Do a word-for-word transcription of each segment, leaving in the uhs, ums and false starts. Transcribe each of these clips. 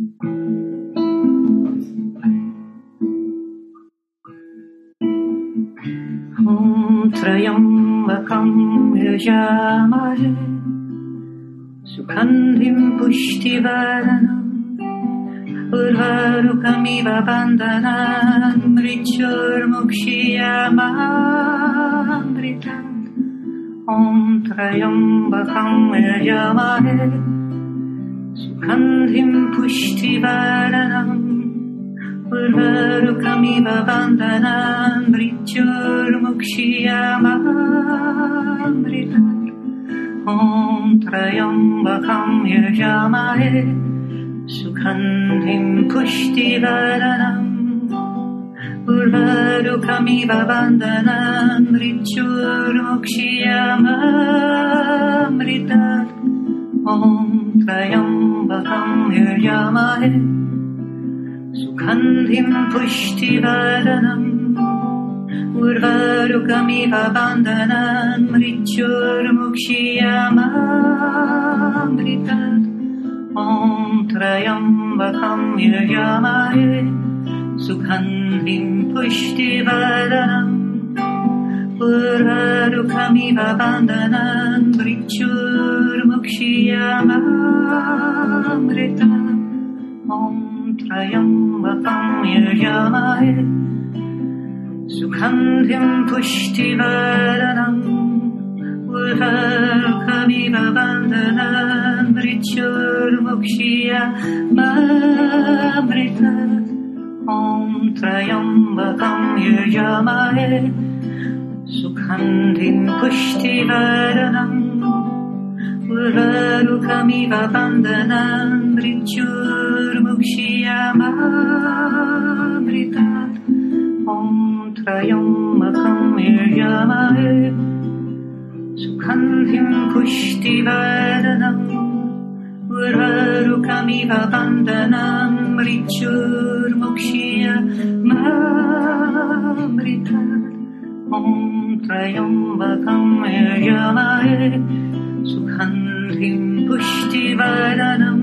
Om Trayambakam Yajamahe Sukandhim Pushtivaranam Urvarukamiva Bandhanam Mrityurmukshiyamamritam Om Trayambakam Yajamahe Sukandhim Pushtivaranam Urvarukamiva Bandhanam Mrityurmukshiyamamritam Om Trayambakam Yajamahe Sukandhim Pushtivaranam Urvarukamiva Bandhanam Mrityurmukshiyamamritam Om Trayambakam Yajamahe Sukandhim Pushtivaranam Urvarukamiva Bandhanam Mrityurmukshiyamamritam Om Trayambakam Yajamahe Sukandhim Pushtivaranam Urvarukamiva Bandhanam Mrityurmukshiyamamritam Om Trayambakam Yajamahe Sukandhim Pushtivaranam Urvarukamiva Bandhanam Mrityurmukshiyamamritam Om Trayambakam Yajamahe Sukandhim Pushtivaranam Urvarukamiva Bandhanam Mrityurmukshiyamamritam Om Trayambakam Yajamahe Sukandhim Pushtivaranam Urvarukamiva Bandhanam Mrityurmukshiyamamritam Om Trayambakam Yajamahe Sukandhim Pushtivaranam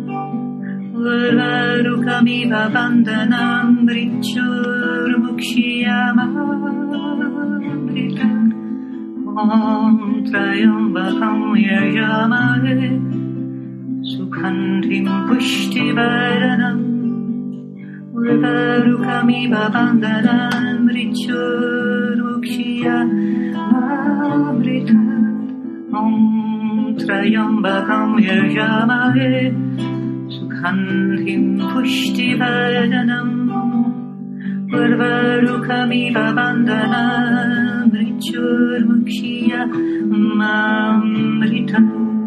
Urvarukamiva Bandhanam Mrityurmukshiyamamritam Om Trayambakam Yajamahe Sukandhim Pushtivaranam Urvarukamiva Bandhanam Mrityurmukshiyamamritam Om Trayambakam Yajamahe Sukandhim Pushtivaranam Urvarukamiva Bandhanam Mrityurmukshiyamamritam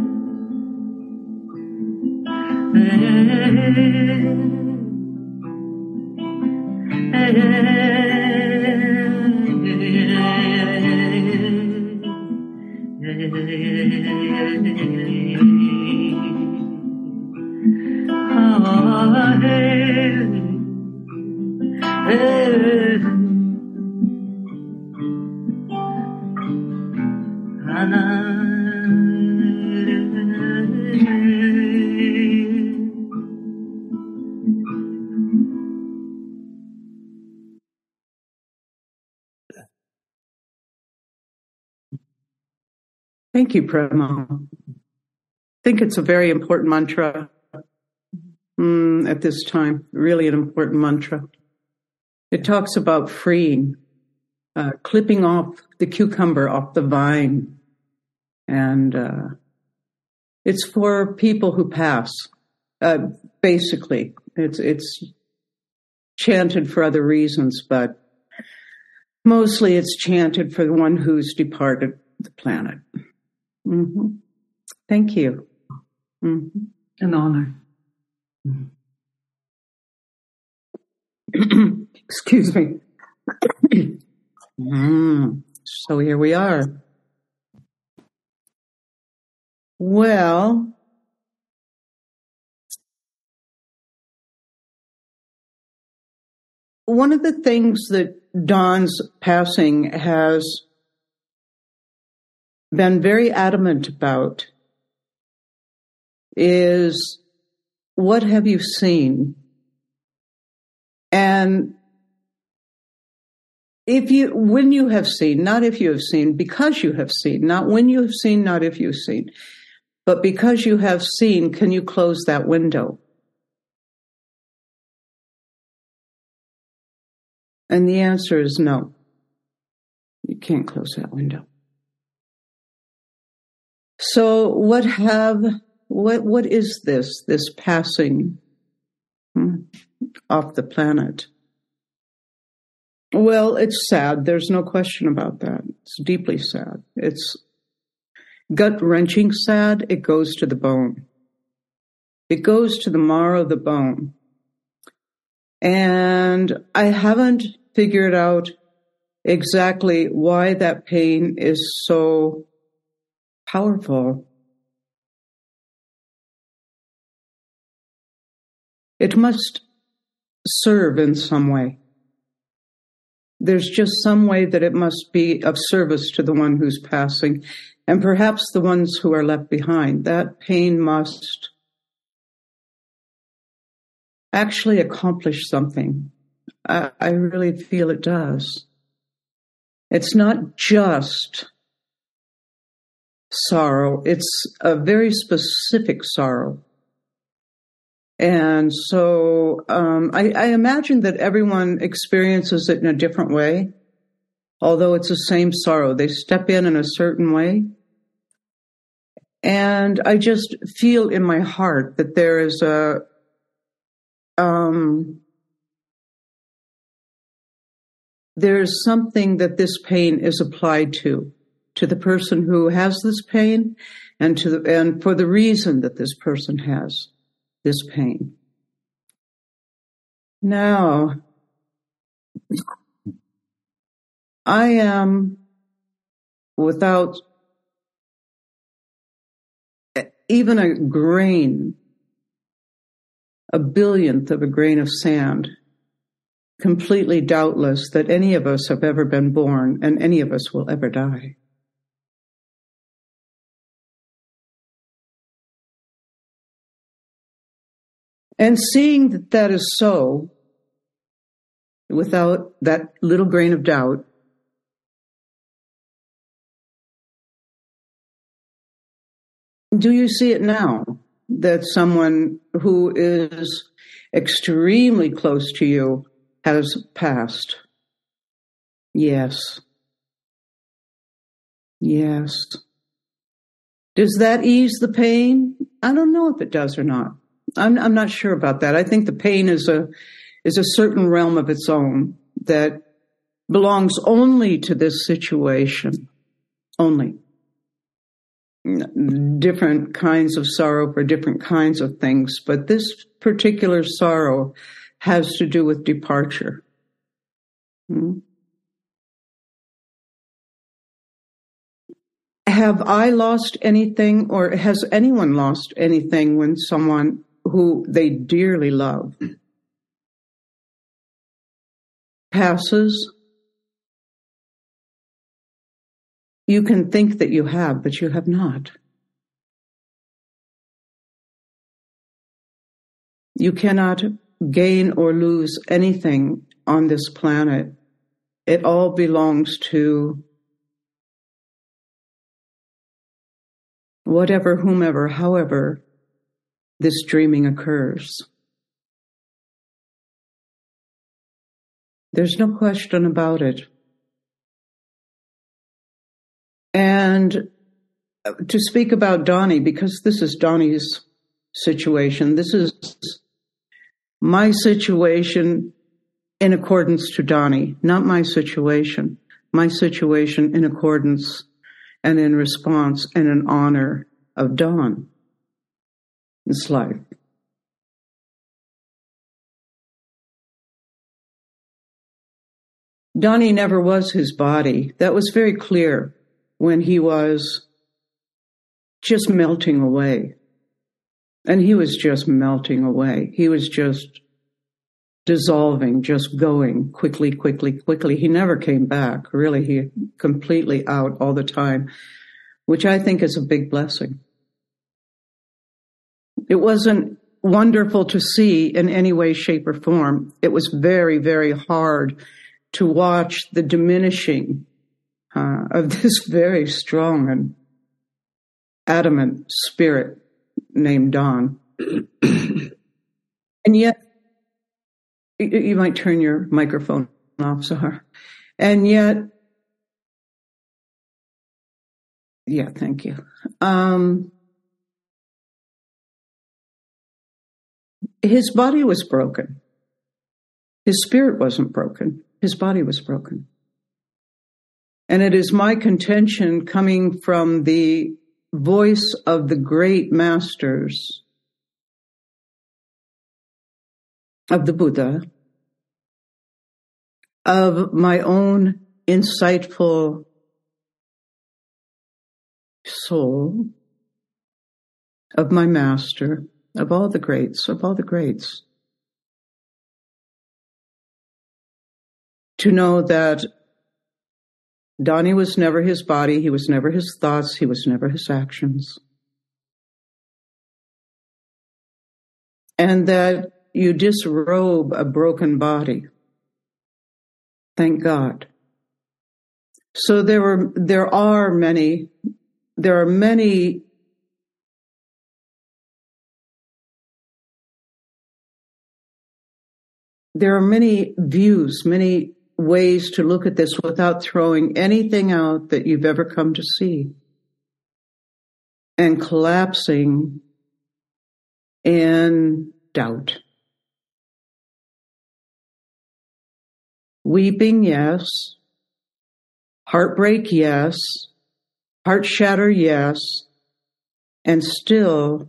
Thank you, Prema. I think it's a very important mantra mm, at this time, really an important mantra. It talks about freeing, uh, clipping off the cucumber off the vine. And uh, it's for people who pass, uh, basically. It's, it's chanted for other reasons, but mostly it's chanted for the one who's departed the planet. Mm-hmm. Thank you. Mm-hmm. An honor. Excuse me. mm. So here we are. Well, one of the things that Don's passing has been very adamant about is what have you seen? And if you, when you have seen, not if you have seen, because you have seen, not when you have seen, not if you've seen, but because you have seen, can you close that window? And the answer is no. You can't close that window. So what have, what, what is this, this passing hmm, off the planet? Well, it's sad. There's no question about that. It's deeply sad. It's gut-wrenching sad. It goes to the bone. It goes to the marrow of the bone. And I haven't figured out exactly why that pain is so powerful. It must serve in some way. There's just some way that it must be of service to the one who's passing, and perhaps the ones who are left behind. That pain must actually accomplish something. I, I really feel it does. It's not just sorrow. It's a very specific sorrow. And so um, I, I imagine that everyone experiences it in a different way, although it's the same sorrow. They step in in a certain way. And I just feel in my heart that there is a, um, there's something that this pain is applied to, to the person who has this pain, and to the, and for the reason that this person has this pain. Now, I am without even a grain, a billionth of a grain of sand, completely doubtless that any of us have ever been born and any of us will ever die. And seeing that that is so, without that little grain of doubt, do you see it now that someone who is extremely close to you has passed? Yes. Yes. Does that ease the pain? I don't know if it does or not. I'm, I'm not sure about that. I think the pain is a is a certain realm of its own that belongs only to this situation. Only. Different kinds of sorrow for different kinds of things, but this particular sorrow has to do with departure. Hmm? Have I lost anything, or has anyone lost anything when someone who they dearly love passes? You can think that you have, but you have not. You cannot gain or lose anything on this planet. It all belongs to whatever, whomever, however this dreaming occurs. There's no question about it. And to speak about Donnie, because this is Donnie's situation, this is my situation in accordance to Donnie, not my situation, my situation in accordance and in response and in honor of Dawn. It's life. Donnie never was his body. That was very clear when he was just melting away. And he was just melting away. He was just dissolving, just going quickly, quickly, quickly. He never came back. Really, he completely out all the time, which I think is a big blessing. It wasn't wonderful to see in any way, shape, or form. It was very, very hard to watch the diminishing uh, of this very strong and adamant spirit named Don. And yet, you might turn your microphone off, Zahar. And yet, yeah, thank you. Um, his body was broken. His spirit wasn't broken. His body was broken. And it is my contention, coming from the voice of the great masters of the Buddha, of my own insightful soul, of my master, of all the greats, of all the greats, to know that Donnie was never his body, he was never his thoughts, he was never his actions. And that you disrobe a broken body. Thank God. So there were, there are many, there are many there are many views, many ways to look at this without throwing anything out that you've ever come to see and collapsing in doubt. Weeping, yes. Heartbreak, yes. Heart shatter, yes. And still,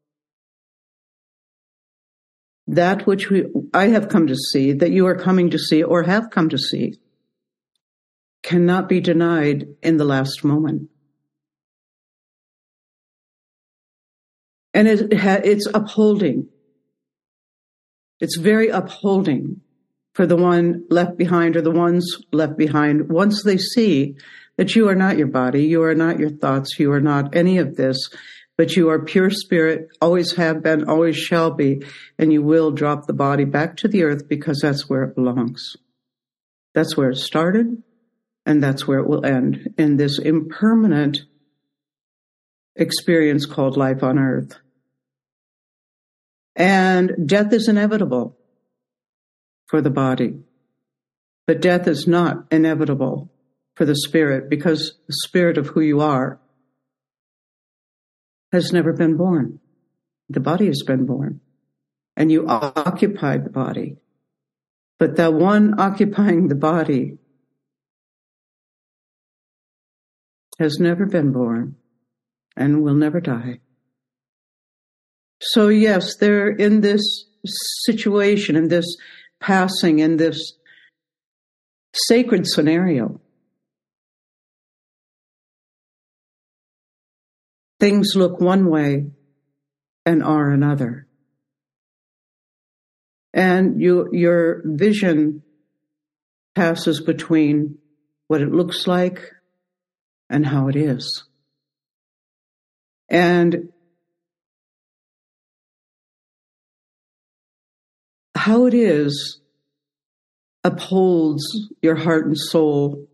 that which we, I have come to see, that you are coming to see or have come to see, cannot be denied in the last moment. And it, it's upholding. It's very upholding for the one left behind or the ones left behind once they see that you are not your body, you are not your thoughts, you are not any of this, but you are pure spirit, always have been, always shall be, and you will drop the body back to the earth because that's where it belongs. That's where it started, and that's where it will end, in this impermanent experience called life on earth. And death is inevitable for the body, but death is not inevitable for the spirit, because the spirit of who you are has never been born. The body has been born, and you occupied the body. But the one occupying the body has never been born and will never die. So yes, they're in this situation, in this passing, in this sacred scenario. Things look one way and are another. And you, your vision passes between what it looks like and how it is. And how it is upholds your heart and soul,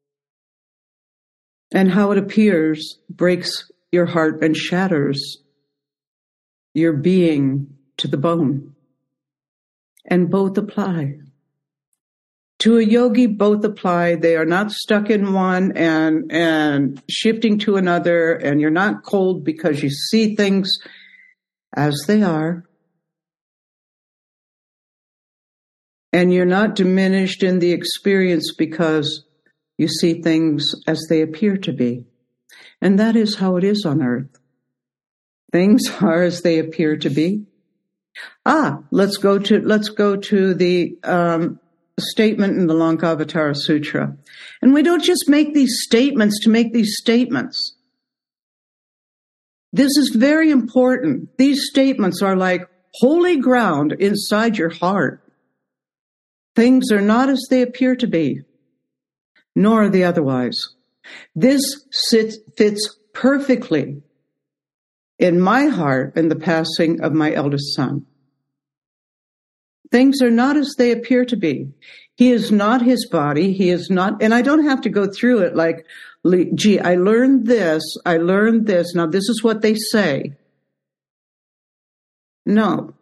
and how it appears breaks your heart and shatters your being to the bone. And both apply. To a yogi, both apply. They are not stuck in one and, and shifting to another, and you're not cold because you see things as they are. And you're not diminished in the experience because you see things as they appear to be. And that is how it is on earth. Things are as they appear to be. Ah, let's go to, let's go to the, um, statement in the Lankavatara Sutra. And we don't just make these statements to make these statements. This is very important. These statements are like holy ground inside your heart. Things are not as they appear to be, nor are they otherwise. This sits, fits perfectly in my heart in the passing of my eldest son. Things are not as they appear to be. He is not his body. He is not, and I don't have to go through it like, gee, I learned this, I learned this, now this is what they say. No.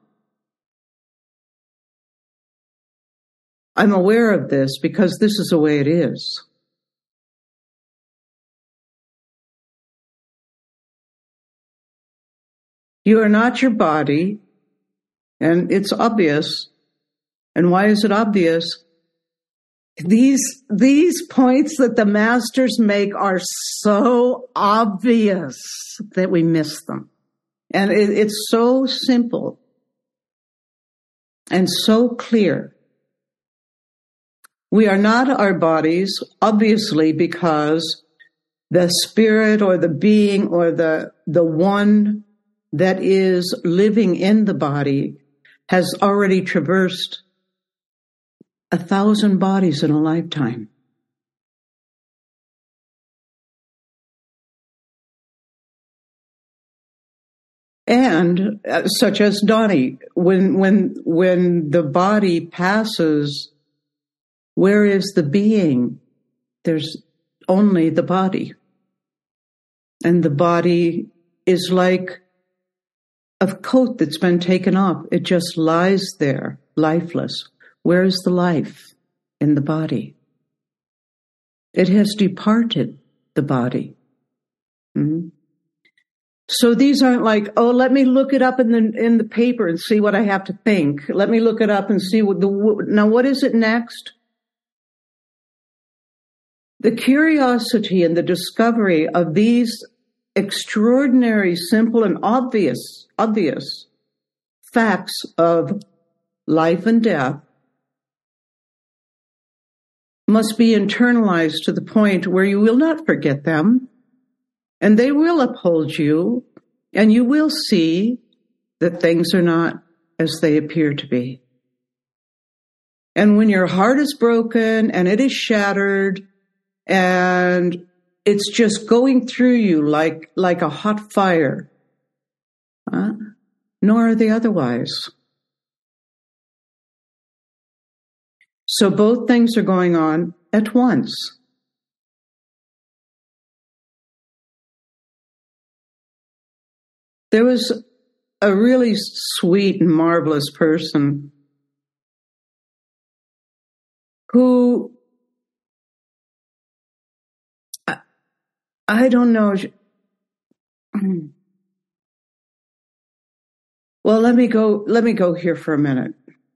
I'm aware of this because this is the way it is. You are not your body, and it's obvious. And why is it obvious? These, these points that the masters make are so obvious that we miss them. And it, it's so simple and so clear. We are not our bodies, obviously, because the spirit or the being or the, the one that is living in the body has already traversed a thousand bodies in a lifetime. And uh, such as Donnie, when when when the body passes, where is the being? There's only the body. And the body is like a coat that's been taken off. It just lies there, lifeless. Where is the life in the body? It has departed the body. Mm-hmm. So these aren't like, oh, let me look it up in the in the paper and see what I have to think. Let me look it up and see what the now what is it next? The curiosity and the discovery of these extraordinary, simple, and obvious, obvious facts of life and death must be internalized to the point where you will not forget them, and they will uphold you, and you will see that things are not as they appear to be. And when your heart is broken and it is shattered and it's just going through you like, like a hot fire, huh? Nor are they otherwise. So both things are going on at once. There was a really sweet and marvelous person who, I, I don't know. Well, let me go, let me go here for a minute.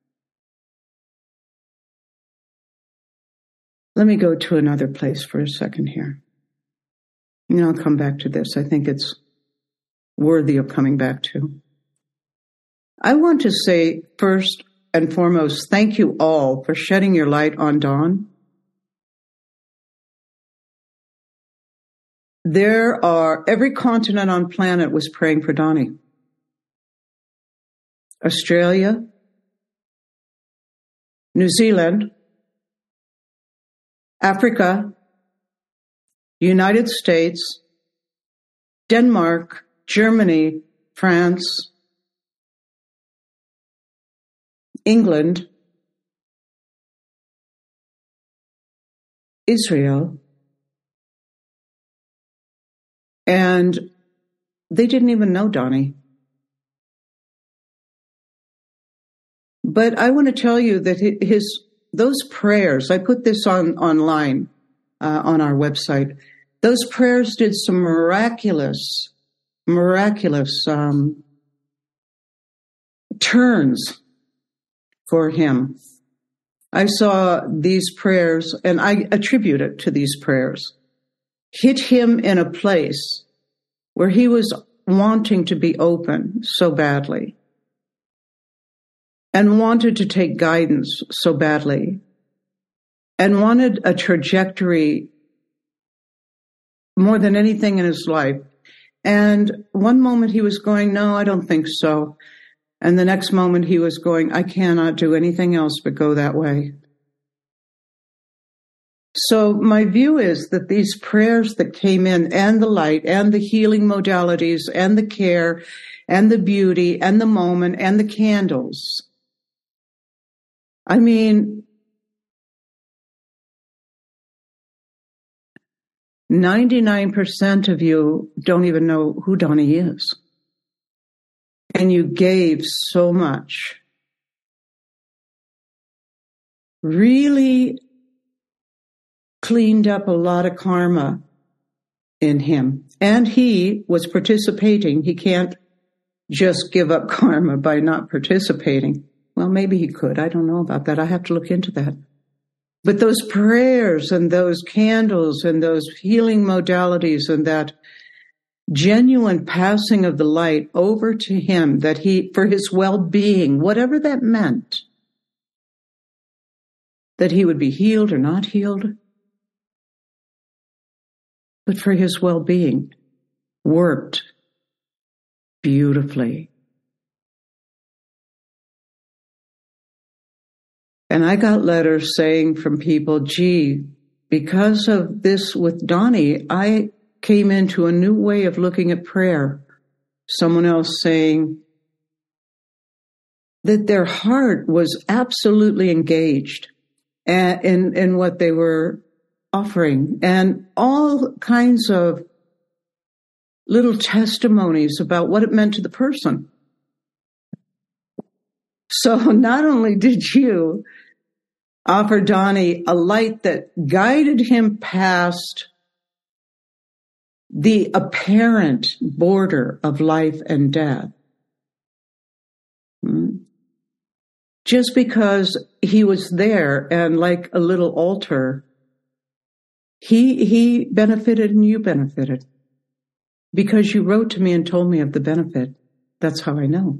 Let me go to another place for a second here. And I'll come back to this. I think it's worthy of coming back to. I want to say first and foremost, thank you all for shedding your light on Dawn. There are, every continent on planet was praying for Donnie. Australia, New Zealand, Africa, United States, Denmark, Germany, France, England, Israel, and they didn't even know Donnie. But I want to tell you that his those prayers, I put this on online uh, on our website, those prayers did some miraculous, miraculous um, turns for him. I saw these prayers, and I attribute it to these prayers, hit him in a place where he was wanting to be open so badly and wanted to take guidance so badly and wanted a trajectory more than anything in his life. And one moment he was going, no, I don't think so. And the next moment he was going, I cannot do anything else but go that way. So my view is that these prayers that came in, and the light, and the healing modalities, and the care, and the beauty, and the moment, and the candles. I mean, ninety-nine percent of you don't even know who Donnie is. And you gave so much. Really cleaned up a lot of karma in him. And he was participating. He can't just give up karma by not participating. Well, maybe he could. I don't know about that. I have to look into that. But those prayers and those candles and those healing modalities and that genuine passing of the light over to him, that he, for his well-being, whatever that meant, that he would be healed or not healed, but for his well-being, worked beautifully. And I got letters saying from people, gee, because of this with Donnie, I came into a new way of looking at prayer. Someone else saying that their heart was absolutely engaged in, in what they were offering, and all kinds of little testimonies about what it meant to the person. So not only did you offer Donnie a light that guided him past the apparent border of life and death, just because he was there and like a little altar, he he benefited and you benefited. Because you wrote to me and told me of the benefit. That's how I know.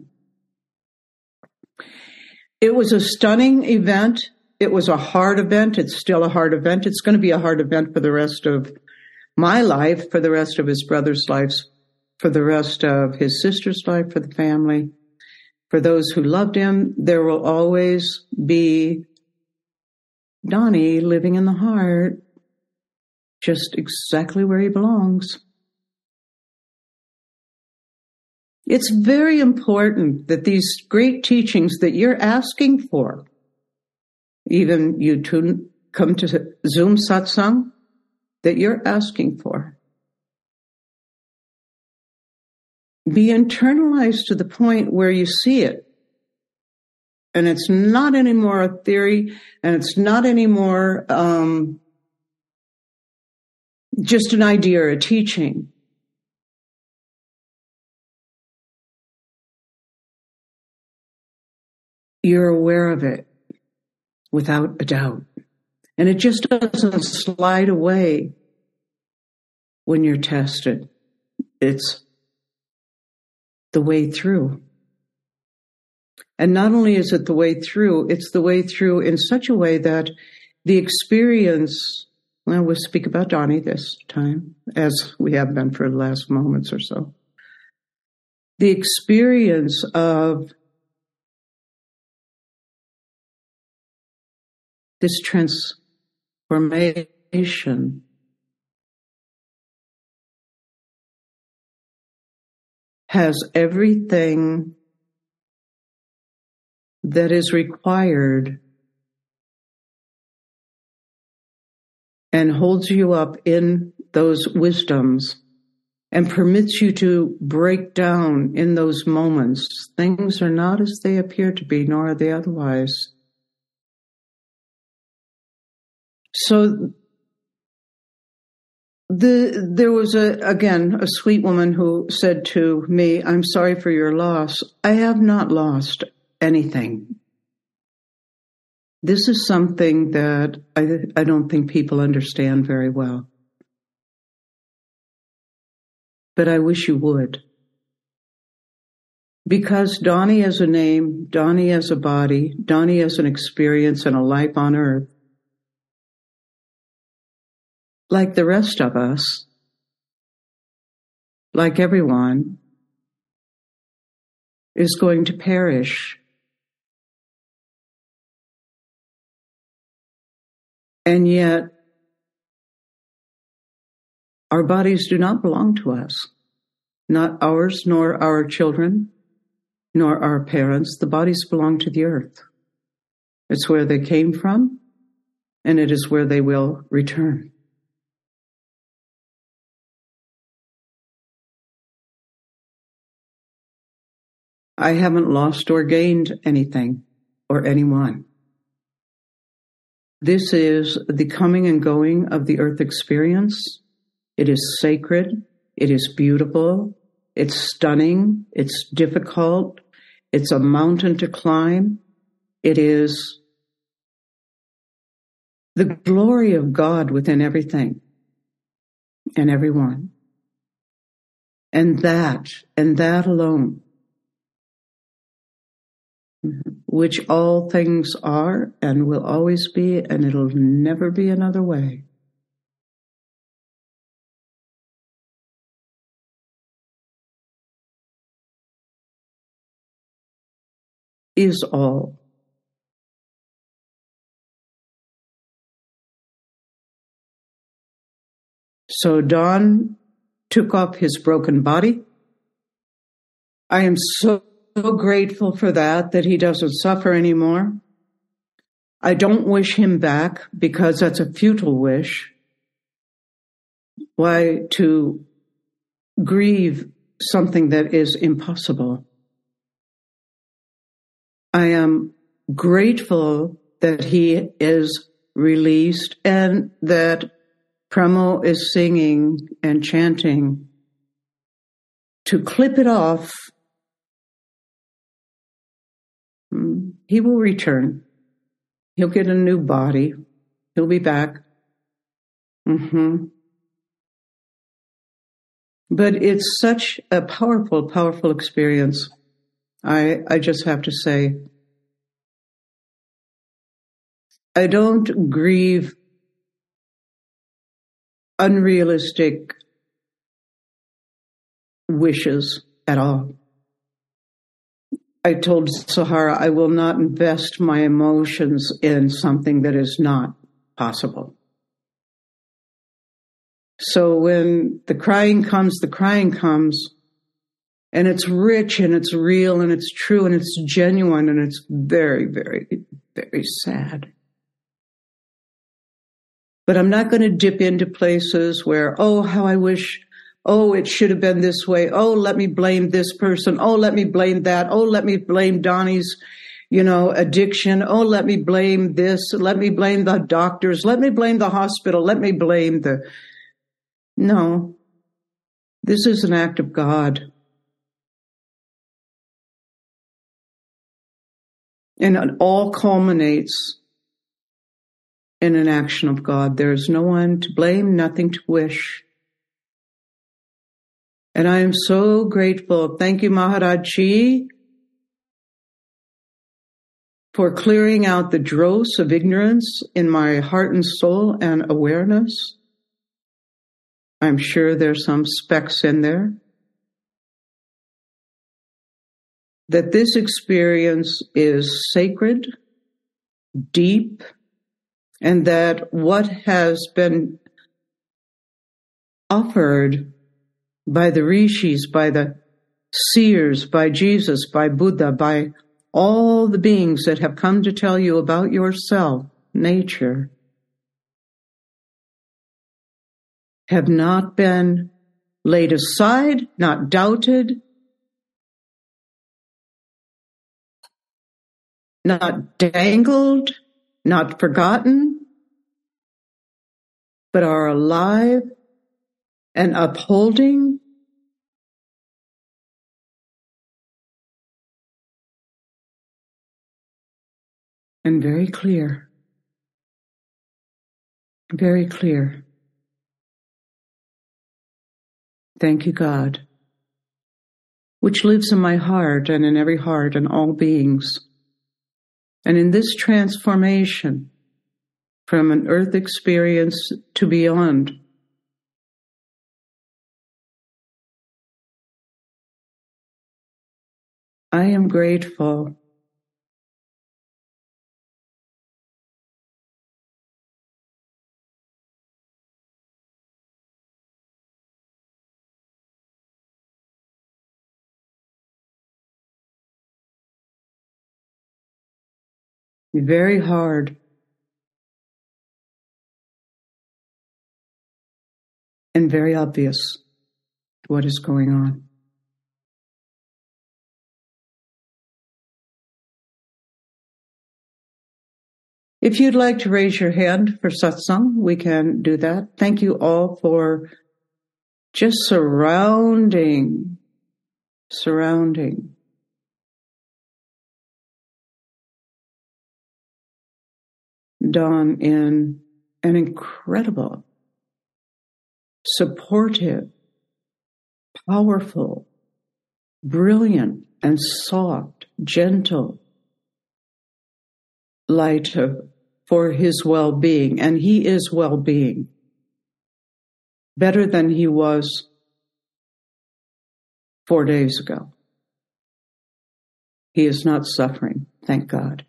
It was a stunning event. It was a hard event. It's still a hard event. It's going to be a hard event for the rest of my life, for the rest of his brother's lives, for the rest of his sister's life, for the family. For those who loved him, there will always be Donnie living in the heart, just exactly where he belongs. It's very important that these great teachings that you're asking for, even you tune, come to Zoom satsang, that you're asking for, be internalized to the point where you see it. And it's not anymore a theory, and it's not anymore um, just an idea or a teaching. You're aware of it without a doubt. And it just doesn't slide away when you're tested. It's the way through. And not only is it the way through, it's the way through in such a way that the experience, well, we'll speak about Donnie this time, as we have been for the last moments or so. The experience of this transformation has everything that is required and holds you up in those wisdoms and permits you to break down in those moments. Things are not as they appear to be, nor are they otherwise. So the, there was, a, again, a sweet woman who said to me, I'm sorry for your loss. I have not lost anything. This is something that I, I don't think people understand very well. But I wish you would. Because Donnie as a name, Donnie as a body, Donnie as an experience and a life on earth, like the rest of us, like everyone, is going to perish. And yet, Our bodies do not belong to us, not ours, nor our children, nor our parents. The bodies belong to the earth. It's where they came from, and it is where they will return. I haven't lost or gained anything or anyone. This is the coming and going of the earth experience. It is sacred. It is beautiful. It's stunning. It's difficult. It's a mountain to climb. It is the glory of God within everything and everyone. And that, and that alone, which all things are and will always be, and it'll never be another way. Is all. So Don took off his broken body. I am so So grateful for that, that he doesn't suffer anymore. I don't wish him back because that's a futile wish. Why to grieve something that is impossible? I am grateful that he is released and that Premo is singing and chanting to clip it off. He will return. He'll get a new body. He'll be back. Mm-hmm. But it's such a powerful, powerful experience. I, I just have to say, I don't grieve unrealistic wishes at all. I told Sahara, I will not invest my emotions in something that is not possible. So when the crying comes, the crying comes, and it's rich and it's real and it's true and it's genuine and it's very, very, very sad. But I'm not going to dip into places where, oh, how I wish, oh, it should have been this way. Oh, let me blame this person. Oh, let me blame that. Oh, let me blame Donnie's, you know, addiction. Oh, let me blame this. Let me blame the doctors. Let me blame the hospital. Let me blame the... No, this is an act of God. And it all culminates in an action of God. There is no one to blame, nothing to wish. And I am so grateful. Thank you, Maharaji, for clearing out the dross of ignorance in my heart and soul and awareness. I'm sure there's some specks in there. That this experience is sacred, deep, and that what has been offered by the rishis, by the seers, by Jesus, by Buddha, by all the beings that have come to tell you about yourself, nature, have not been laid aside, not doubted, not dangled, not forgotten, but are alive and upholding and very clear, very clear. Thank you, God, which lives in my heart and in every heart and all beings. And in this transformation from an earth experience to beyond, I am grateful very hard. And very obvious what is going on. If you'd like to raise your hand for satsang, we can do that. Thank you all for just surrounding, surrounding. Dawn in an incredible, supportive, powerful, brilliant, and soft, gentle light of, for his well-being. And he is well-being. Better than he was four days ago. He is not suffering, thank God.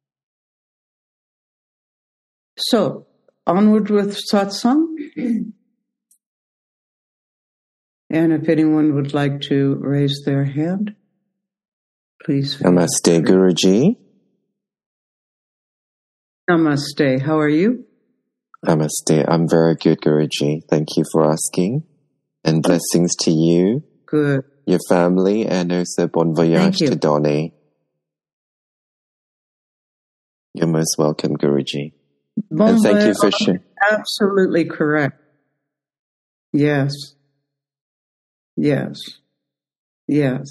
So, onward with satsang. And if anyone would like to raise their hand, please. Namaste, Guruji. Namaste. How are you? Namaste. I'm very good, Guruji. Thank you for asking. And blessings to you, Good. your family, and also bon voyage to Donnie. You're most welcome, Guruji. Bon and thank you for voyage. sharing. Absolutely correct. Yes. Yes. Yes.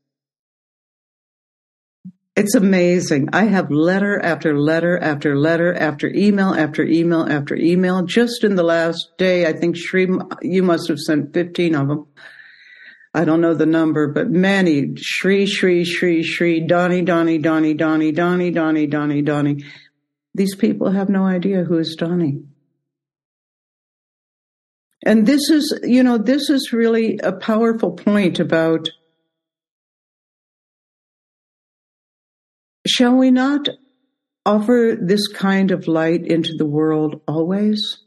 It's amazing. I have letter after letter after letter after email after email after email. Just in the last day, I think Shri, you must have sent fifteen of them. I don't know the number, but many. Shri, Shri, Shri, Shri, Donnie, Donnie, Donnie, Donnie, Donnie, Donnie, Donnie, Donnie. These people have no idea who is Donnie. And this is, you know, this is really a powerful point about, shall we not offer this kind of light into the world always?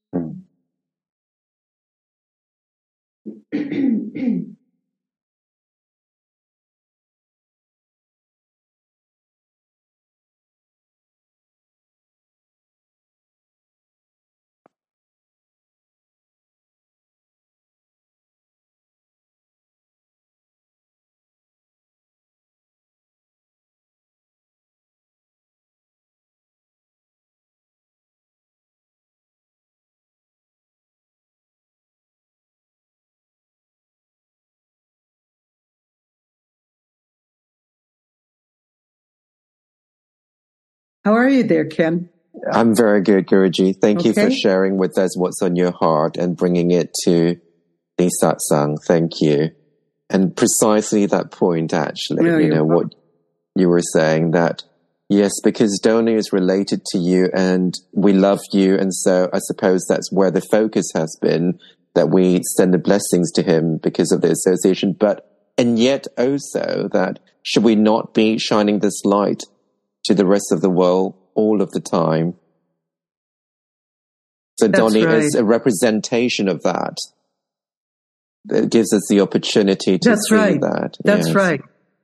How are you there, Ken? I'm very good, Guruji. Thank Okay. you for sharing with us what's on your heart and bringing it to the satsang. Thank you. And precisely that point, actually, No, you you're know, welcome. what you were saying, that, yes, because Donnie is related to you and we love you, and so I suppose that's where the focus has been, that we send the blessings to him because of the association. But, and yet also that, should we not be shining this light to the rest of the world all of the time? So That's Donnie right. is a representation of that. It gives us the opportunity to That's see right. that. That's Yes. right.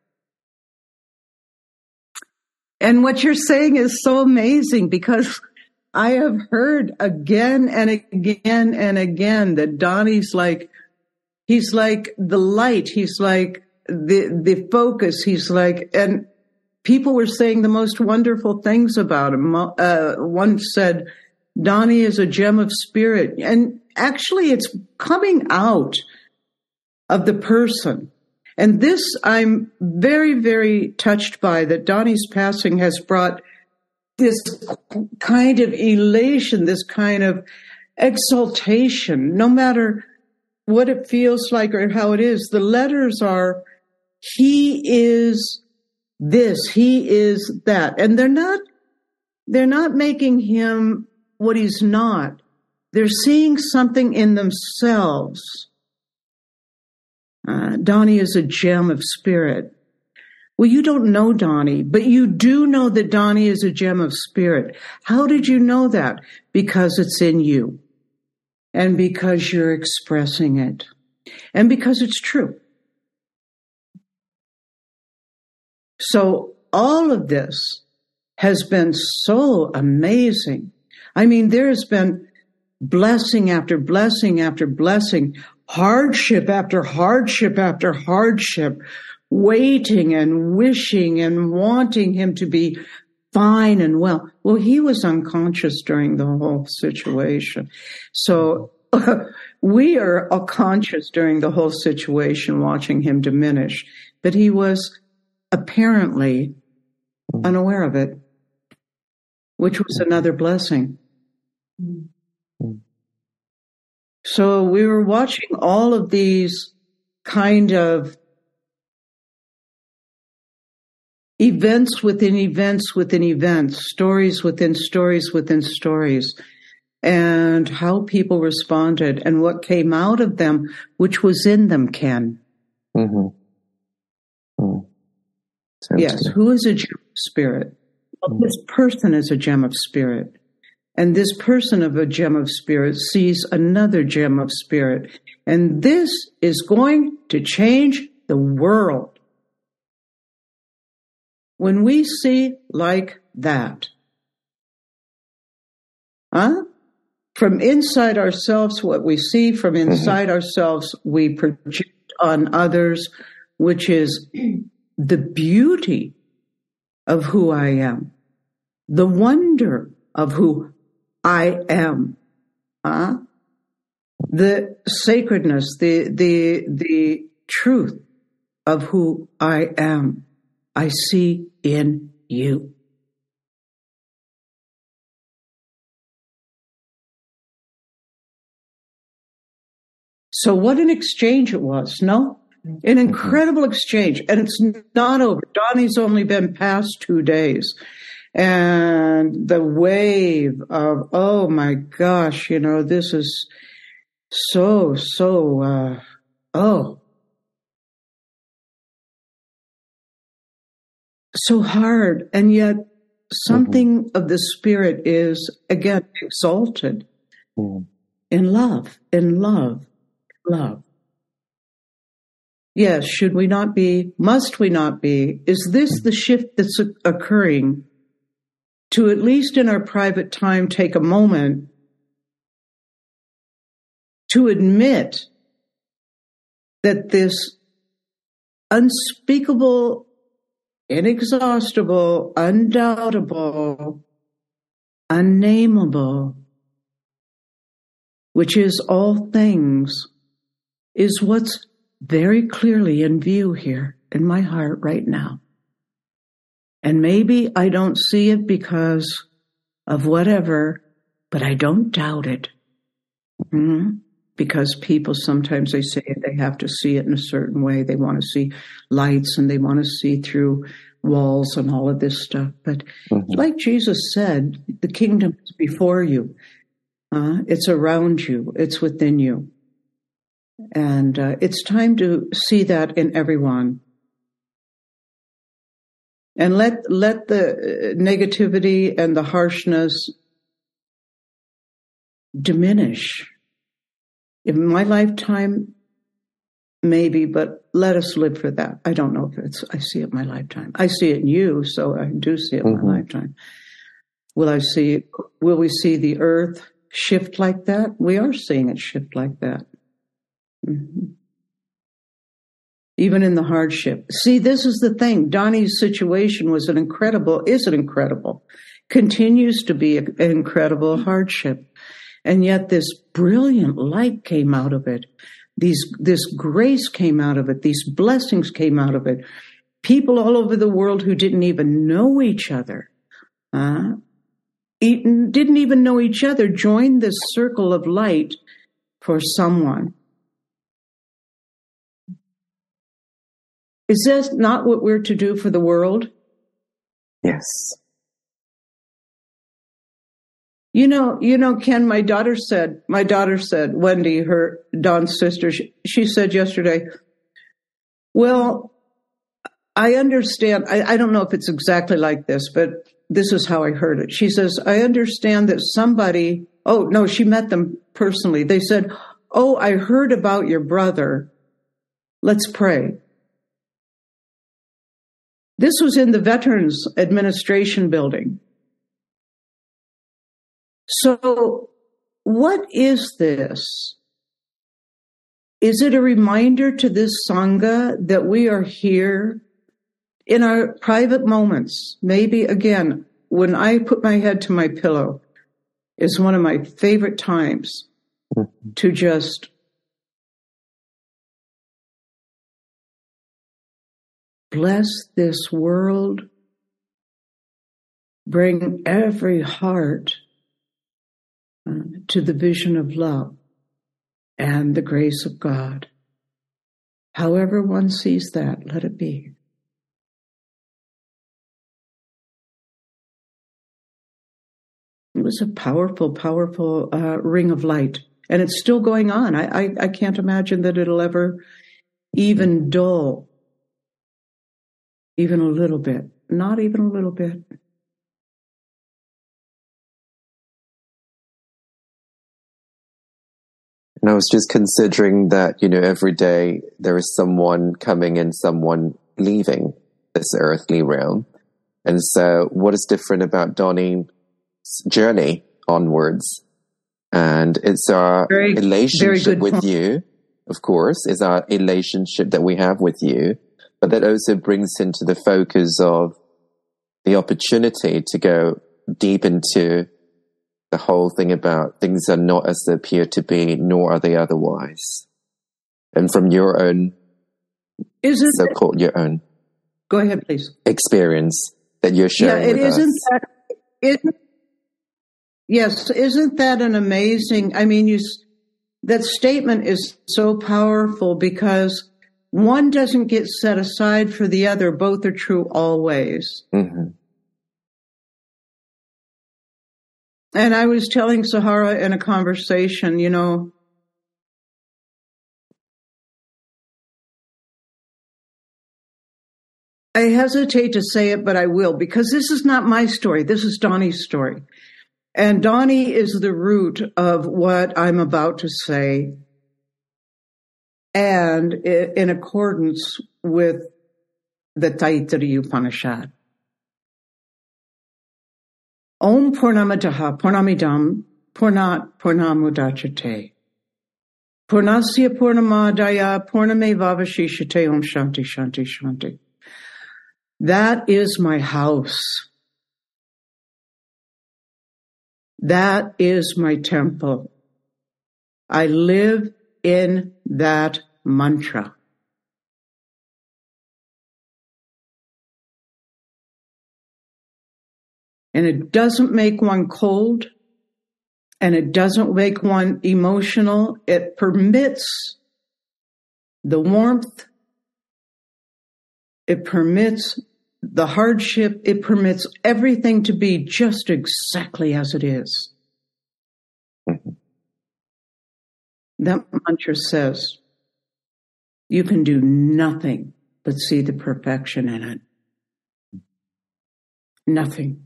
And what you're saying is so amazing, because I have heard again and again and again that Donnie's like, he's like the light. He's like the, the focus. He's like, and people were saying the most wonderful things about him. Uh, one said, Donnie is a gem of spirit. And actually it's coming out of the person. And this I'm very, very touched by, that Donnie's passing has brought this kind of elation, this kind of exaltation, no matter what it feels like or how it is. The letters are, he is this, he is that. And they're not, they're not making him what he's not. They're seeing something in themselves. Uh, Donnie is a gem of spirit. Well, you don't know Donnie, but you do know that Donnie is a gem of spirit. How did you know that? Because it's in you. And because you're expressing it. And because it's true. So all of this has been so amazing. I mean, there has been blessing after blessing after blessing, hardship after hardship after hardship, waiting and wishing and wanting him to be fine and well. Well, he was unconscious during the whole situation. So we are conscious during the whole situation, watching him diminish. But he was apparently unaware of it, which was another blessing. So we were watching all of these kind of events within events within events, stories within stories within stories, and how people responded and what came out of them, which was in them, Ken. Mm-hmm. Mm. Yes, who is a gem of spirit? Well, mm. This person is a gem of spirit. And this person of a gem of spirit sees another gem of spirit. And this is going to change the world. When we see like that, huh? From inside ourselves, what we see from inside mm-hmm. ourselves, we project on others, which is the beauty of who I am, the wonder of who I am, huh? The sacredness, the the the truth of who I am, I see in you. So what an exchange it was, no? An incredible exchange. And it's not over. Donnie's only been past two days. And the wave of, oh my gosh, you know, this is so, so, uh, oh, so hard. And yet something mm-hmm. of the spirit is, again, exalted mm-hmm. in love, in love, love. Yes, should we not be, must we not be, is this the shift that's occurring to at least in our private time take a moment to admit that this unspeakable, inexhaustible, undoubtable, unnameable, which is all things, is what's very clearly in view here in my heart right now. And maybe I don't see it because of whatever, but I don't doubt it. Mm-hmm. Because people sometimes they say they have to see it in a certain way. They want to see lights and they want to see through walls and all of this stuff. But mm-hmm. like Jesus said, the kingdom is before you. Uh, it's around you. It's within you. And uh, it's time to see that in everyone. And let let the negativity and the harshness diminish. In my lifetime, maybe, but let us live for that. I don't know if it's, I see it in my lifetime. I see it in you, so I do see it in mm-hmm. my lifetime. Will I see, will we see the earth shift like that? We are seeing it shift like that. Mm-hmm. Even in the hardship. See, this is the thing. Donnie's situation was an incredible, is an incredible, continues to be an incredible hardship. And yet this brilliant light came out of it. These, this grace came out of it. These blessings came out of it. People all over the world who didn't even know each other, uh, didn't even know each other, joined this circle of light for someone. Is this not what we're to do for the world? Yes. You know, you know, Ken, my daughter said, my daughter said, Wendy, her, Don's sister, she, she said yesterday, well, I understand. I, I don't know if it's exactly like this, but this is how I heard it. She says, I understand that somebody, oh, no, she met them personally. They said, oh, I heard about your brother. Let's pray. This was in the Veterans Administration Building. So, what is this? Is it a reminder to this Sangha that we are here in our private moments? Maybe, again, when I put my head to my pillow, is one of my favorite times mm-hmm. to just bless this world, bring every heart uh, to the vision of love and the grace of God. However one sees that, let it be. It was a powerful, powerful uh, ring of light. And it's still going on. I, I, I can't imagine that it'll ever even dull. Even a little bit. Not even a little bit. And I was just considering that, you know, every day there is someone coming and someone leaving this earthly realm. And so what is different about Donnie's journey onwards? And it's our very, relationship very with point. You, of course, is our relationship that we have with you. But that also brings into the focus of the opportunity to go deep into the whole thing about things are not as they appear to be, nor are they otherwise. And from your own, isn't so-called your own, go ahead, please, experience that you're sharing yeah, it with isn't us. That, it, yes, isn't that an amazing? I mean, you that statement is so powerful because one doesn't get set aside for the other. Both are true always. Mm-hmm. And I was telling Sahara in a conversation, you know, I hesitate to say it, but I will, because this is not my story. This is Donnie's story. And Donnie is the root of what I'm about to say. And in accordance with the Taittiriya Upanishad. Om Purnamadaha Purnamidam Purnat Purnamudachyate. Purnasya Purnamadaya Purnamevavashishate. Om Shanti Shanti Shanti. That is my house. That is my temple. I live in that mantra. And it doesn't make one cold, and it doesn't make one emotional. It permits the warmth. It permits the hardship. It permits everything to be just exactly as it is. Mm-hmm. That mantra says, you can do nothing but see the perfection in it. Nothing.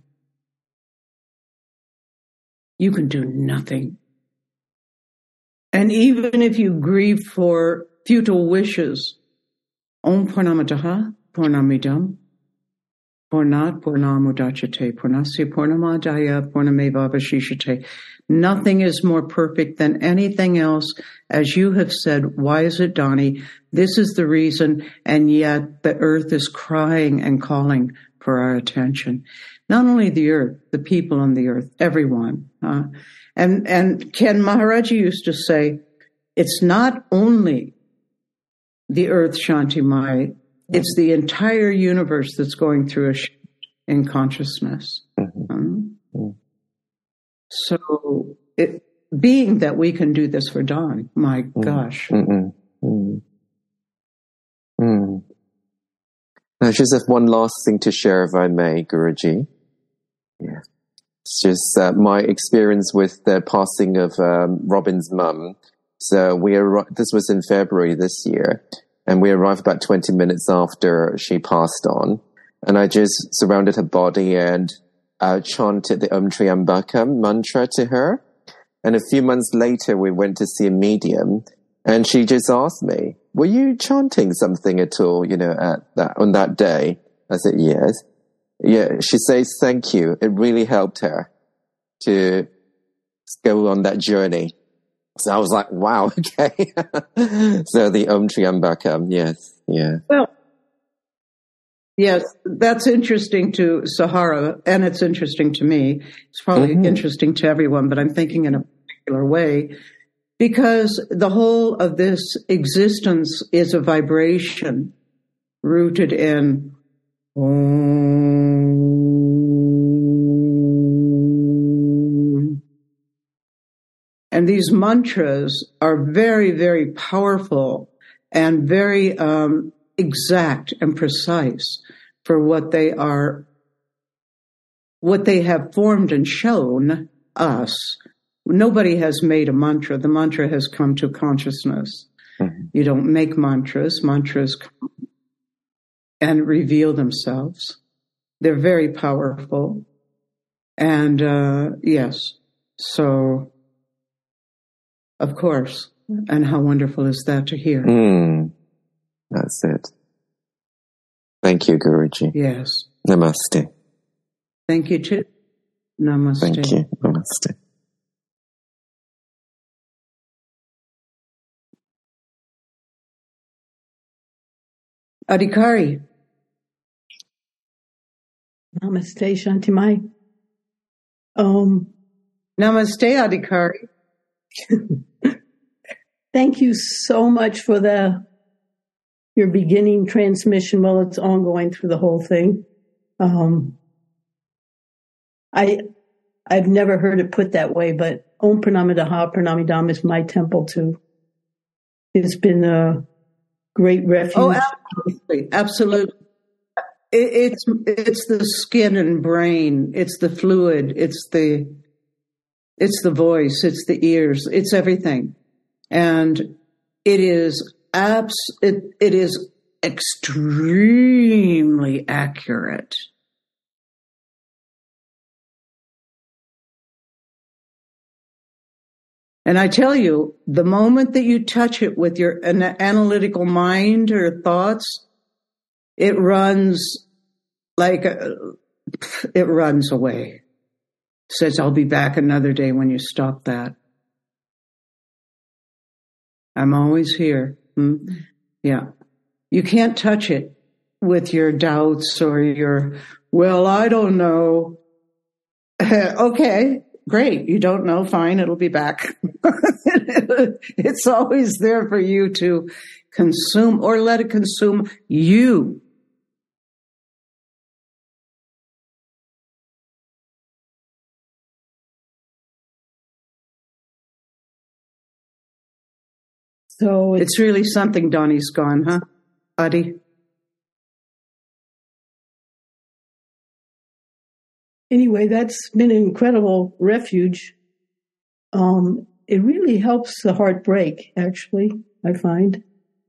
You can do nothing. And even if you grieve for futile wishes, Om Purnamadaha Purnamidam Purnat Purnamudachyate Purnasya Purnamadaya Purnamevavashishate. Nothing is more perfect than anything else. As you have said, why is it, Donnie? This is the reason, and yet the earth is crying and calling for our attention. Not only the earth, the people on the earth, everyone. Uh, and, and Ken Maharaji used to say, it's not only the earth, Shanti Mai, it's the entire universe that's going through a shift in consciousness. Mm-hmm. Um, mm-hmm. So, it, being that we can do this for Don, my mm-hmm. gosh. Mm-hmm. Mm-hmm. Mm. I just have one last thing to share, if I may, Guruji. Yeah. It's just uh, my experience with the passing of um, Robin's mum. So we ar- this was in February this year, and we arrived about twenty minutes after she passed on. And I just surrounded her body and uh, chanted the Om Triambakam mantra to her. And a few months later, we went to see a medium, and she just asked me, were you chanting something at all, you know, at that, on that day? I said, yes. Yeah, she says thank you. It really helped her to go on that journey. So I was like, wow, okay. So the Om Triambakam, yes, yeah. Well, yes, that's interesting to Sahara, and it's interesting to me. It's probably mm-hmm. interesting to everyone, but I'm thinking in a particular way, because the whole of this existence is a vibration rooted in Om. And these mantras are very, very powerful and very um, exact and precise for what they are, what they have formed and shown us. Nobody has made a mantra. The mantra has come to consciousness. Mm-hmm. You don't make mantras. Mantras come and reveal themselves. They're very powerful. And uh, yes, so of course. And how wonderful is that to hear? Mm, that's it. Thank you, Guruji. Yes. Namaste. Thank you, too. Namaste. Thank you. Namaste. Adhikari. Namaste, Shantimai. Um, Namaste, Adhikari. Thank you so much for the your beginning transmission. Well, it's ongoing through the whole thing. Um, I I've never heard it put that way, but Om Pranamadaha Pranamidam is my temple too. It's been a great refuge. Oh, absolutely, absolutely. It, it's it's the skin and brain. It's the fluid. It's the it's the voice. It's the ears. It's everything. And it is abs- it, it is extremely accurate. And I tell you, the moment that you touch it with your an analytical mind or thoughts, it runs like a, it runs away. It says, I'll be back another day when you stop that. I'm always here. Hmm? Yeah. You can't touch it with your doubts or your, well, I don't know. Okay, great. You don't know. Fine. It'll be back. It's always there for you to consume or let it consume you. So it's, it's really something. Donnie's gone, huh, Adi? Anyway, that's been an incredible refuge. Um, it really helps the heart break, actually, I find.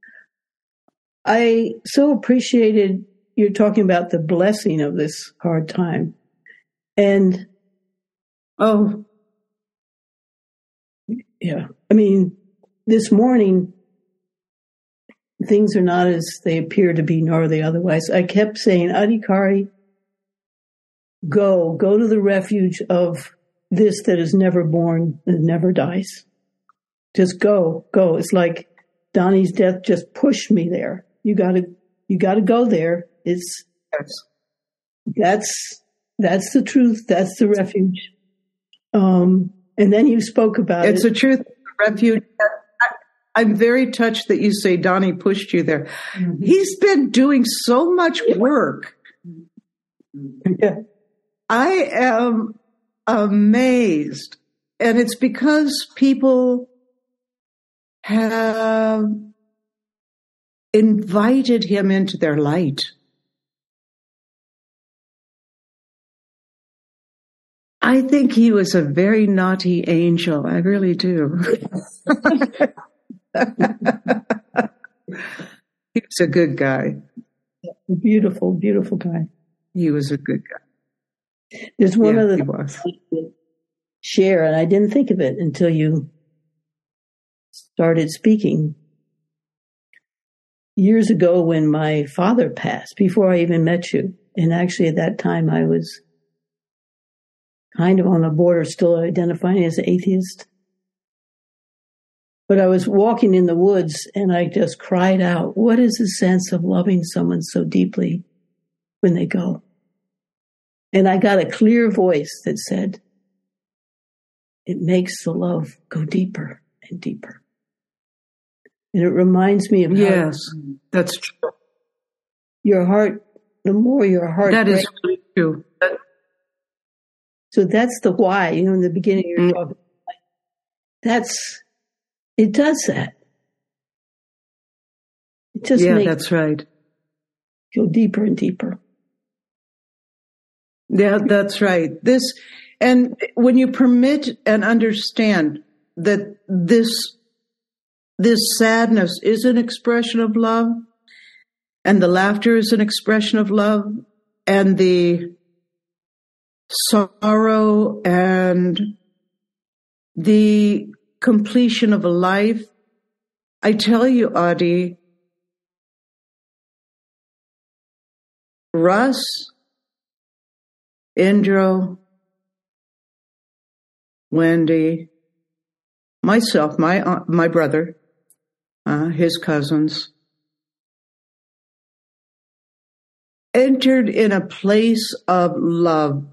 I so appreciated you talking about the blessing of this hard time. And, oh, yeah, I mean, this morning, things are not as they appear to be, nor are they otherwise. I kept saying, Adhikari, go, go to the refuge of this that is never born and never dies. Just go, go. It's like Donnie's death just pushed me there. You gotta, you gotta go there. It's, that's, that's the truth. That's the refuge. Um, and then you spoke about it's it. It's a truth, refuge. I'm very touched that you say Donnie pushed you there. Mm-hmm. He's been doing so much work. Yeah. I am amazed. And it's because people have invited him into their light. I think he was a very naughty angel. I really do. He was a good guy. Beautiful, beautiful guy. He was a good guy. There's one yeah, other he was. share, and I didn't think of it until you started speaking. years ago when my father passed, before I even met you. And actually at that time I was kind of on the border, still identifying as an atheist. But I was walking in the woods and I just cried out, what is the sense of loving someone so deeply when they go? And I got a clear voice that said, it makes the love go deeper and deeper. And it reminds me of how Yes, that's true. Your heart, the more your heart That is breaks. true. So that's the why, you know, in the beginning you're Mm. talking. That's, it does that. It just Yeah, makes that's right. it go deeper and deeper. Yeah, that's right. This, and when you permit and understand that this, this sadness is an expression of love, and the laughter is an expression of love, and the sorrow and the completion of a life. I tell you, Adi, Russ, Indro, Wendy, myself, my aunt, my brother, uh, his cousins, entered in a place of love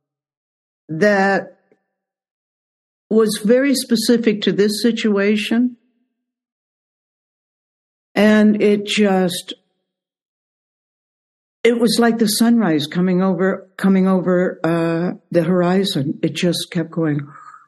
that was very specific to this situation. And it just, it was like the sunrise coming over, coming over uh, the horizon. It just kept going.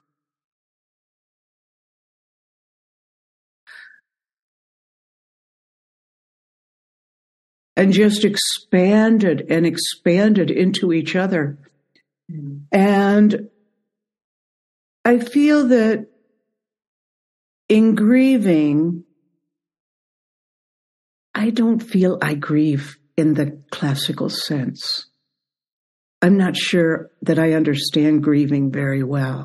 And just expanded and expanded into each other. Mm. And I feel that in grieving, I don't feel I grieve in the classical sense. I'm not sure that I understand grieving very well.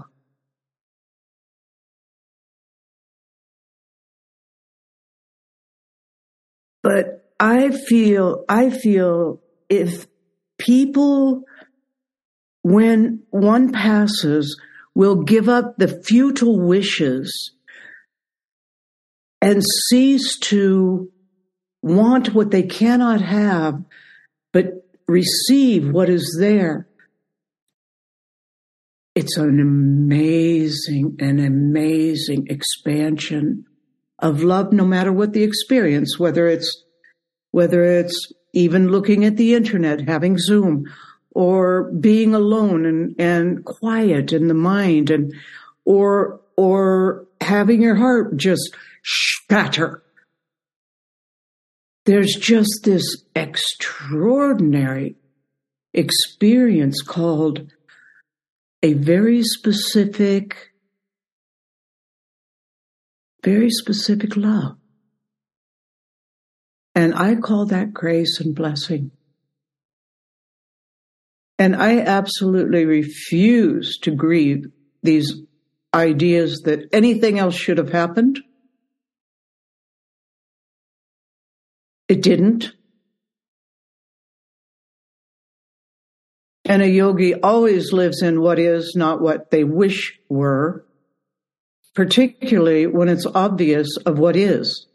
But I feel, I feel if people, when one passes, will give up the futile wishes and cease to want what they cannot have, but receive what is there. It's an amazing, an amazing expansion of love, no matter what the experience, whether it's whether it's even looking at the internet, having Zoom, or being alone and, and quiet in the mind, and or or having your heart just shatter. There's just this extraordinary experience called a very specific, very specific love. And I call that grace and blessing. And I absolutely refuse to grieve these ideas that anything else should have happened. It didn't. And a yogi always lives in what is, not what they wish were, particularly when it's obvious of what is.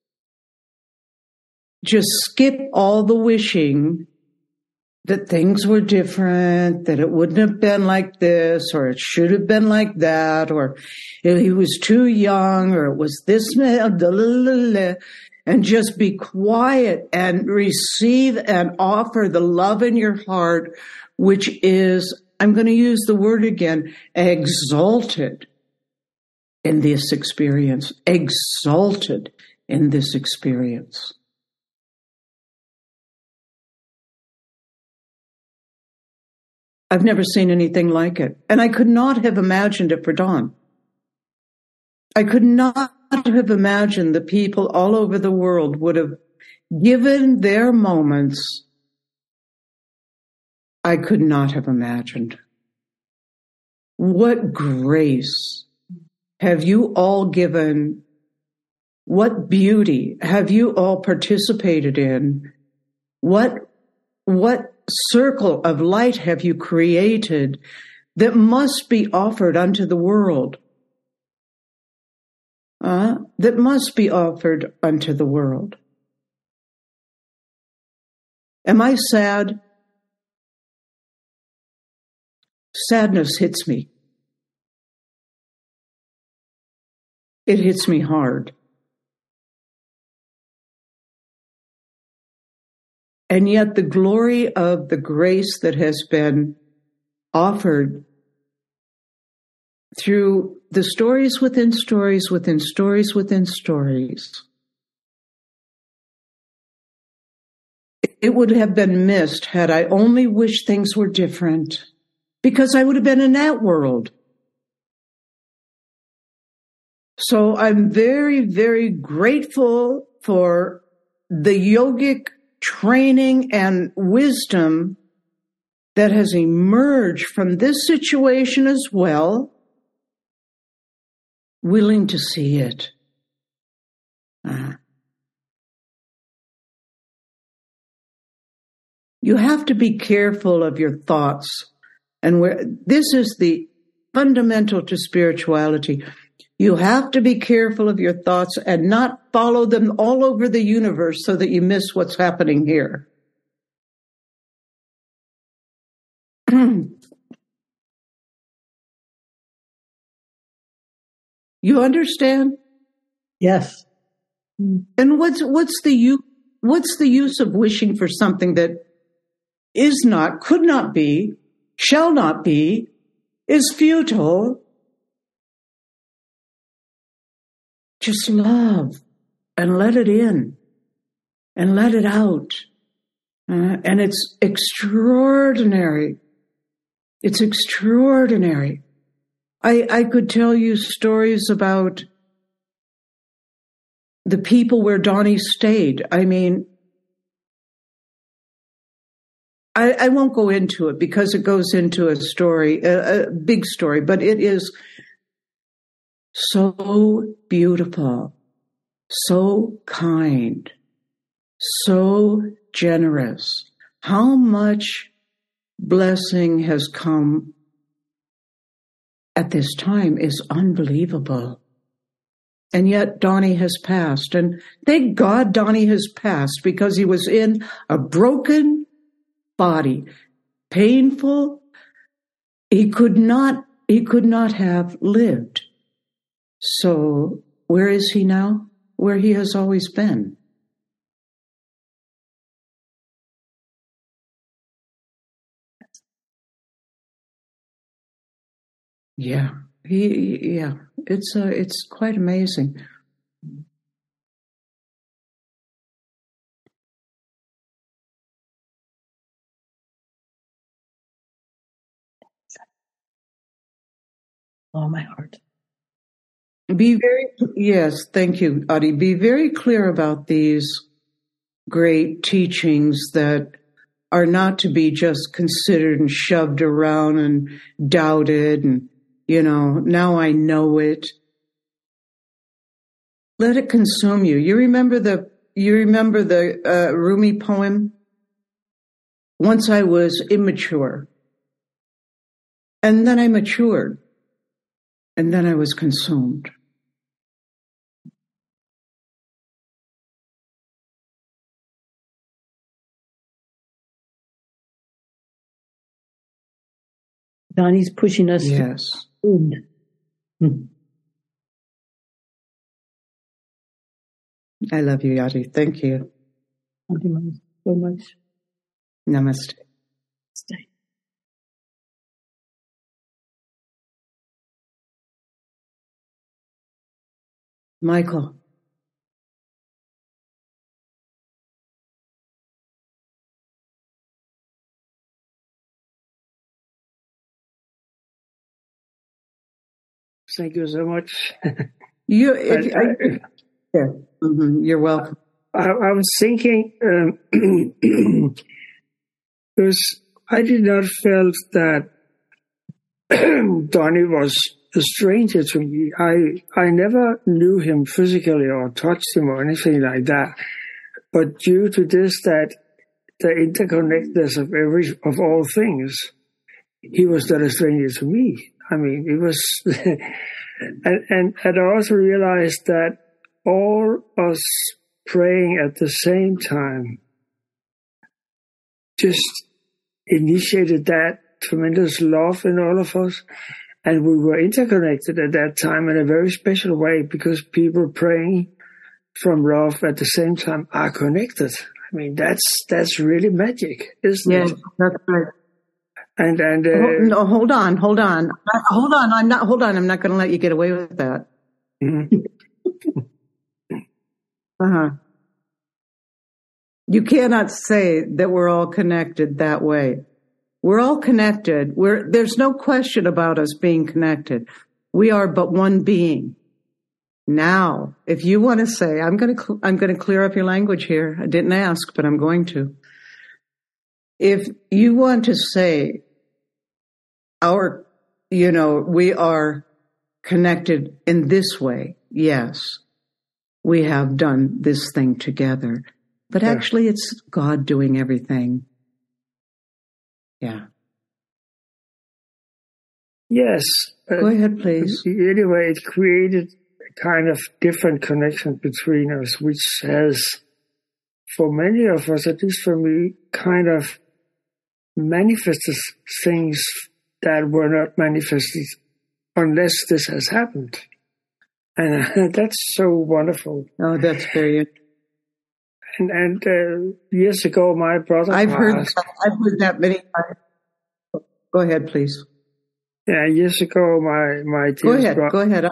Just skip all the wishing that things were different, that it wouldn't have been like this, or it should have been like that, or he was too young, or it was this, and just be quiet and receive and offer the love in your heart, which is, I'm going to use the word again, exalted in this experience, exalted in this experience. I've never seen anything like it. And I could not have imagined it for Dawn. I could not have imagined the people all over the world would have given their moments. I could not have imagined. What grace have you all given What beauty have you all participated in? What, what circle of light have you created that must be offered unto the world? Uh, that must be offered unto the world. Am I sad? Sadness hits me. It hits me hard. And yet the glory of the grace that has been offered through the stories within stories within stories within stories, it would have been missed had I only wished things were different, because I would have been in that world. So I'm very, very grateful for the yogic training and wisdom that has emerged from this situation as well, willing to see it. Uh, you have to be careful of your thoughts. And where this is the fundamental to spirituality. You have to be careful of your thoughts and not follow them all over the universe so that you miss what's happening here. You understand? Yes. And what's what's the use what's the use of wishing for something that is not, could not be, shall not be, is futile? Just love and let it in and let it out. Uh, and it's extraordinary. It's extraordinary. I, I could tell you stories about the people where Donnie stayed. I mean, I, I won't go into it because it goes into a story, a, a big story, but it is so beautiful, so kind, so generous. How much blessing has come at this time is unbelievable. And yet Donnie has passed. And thank God Donnie has passed, because he was in a broken body, painful. He could not, he could not have lived. So where is he now? Where he has always been. Yeah, he, yeah, it's uh, it's quite amazing. Oh, my heart. Be very, yes, thank you, Adi. Be very clear about these great teachings that are not to be just considered and shoved around and doubted and, you know, now I know it. Let it consume you. You remember the, you remember the uh, Rumi poem? Once I was immature, and then I matured, and then I was consumed. Donnie's pushing us. Yes. To hmm. I love you, Yadi. Thank you. Thank you so much. Namaste. Stay. Michael. Thank you so much. You, if, I, I, yeah. Mm-hmm. You're welcome. I, I was thinking, um, because I did not feel that Donnie was a stranger to me. I I never knew him physically or touched him or anything like that. But due to this, that the interconnectedness of every of all things, he was not a stranger to me. I mean, it was, and, and and I also realized that all us praying at the same time just initiated that tremendous love in all of us. And we were interconnected at that time in a very special way, because people praying from love at the same time are connected. I mean, that's that's really magic, isn't Yes, it? that's right. And and uh, Hold, no, hold on, hold on, Uh, hold on. I'm not. Hold on. I'm not going to let you get away with that. mhm. Uh huh. You cannot say that we're all connected that way. We're all connected. We're there's no question about us being connected. We are but one being. Now, if you want to say, I'm going to, I'm going to clear up your language here. I didn't ask, but I'm going to. If you want to say our, you know, we are connected in this way, yes, we have done this thing together, but Yeah. actually it's God doing everything. Yeah. Yes. uh, Go ahead, please. Anyway, it created a kind of different connection between us, which has, for many of us, at least for me, kind of manifested things that were not manifested unless this has happened. And uh, that's so wonderful. Oh, that's very, And and uh, years ago, my brother I've heard, passed. I've heard that many times. Go ahead, please. Yeah, years ago, my my Go dearest ahead, bro- go ahead.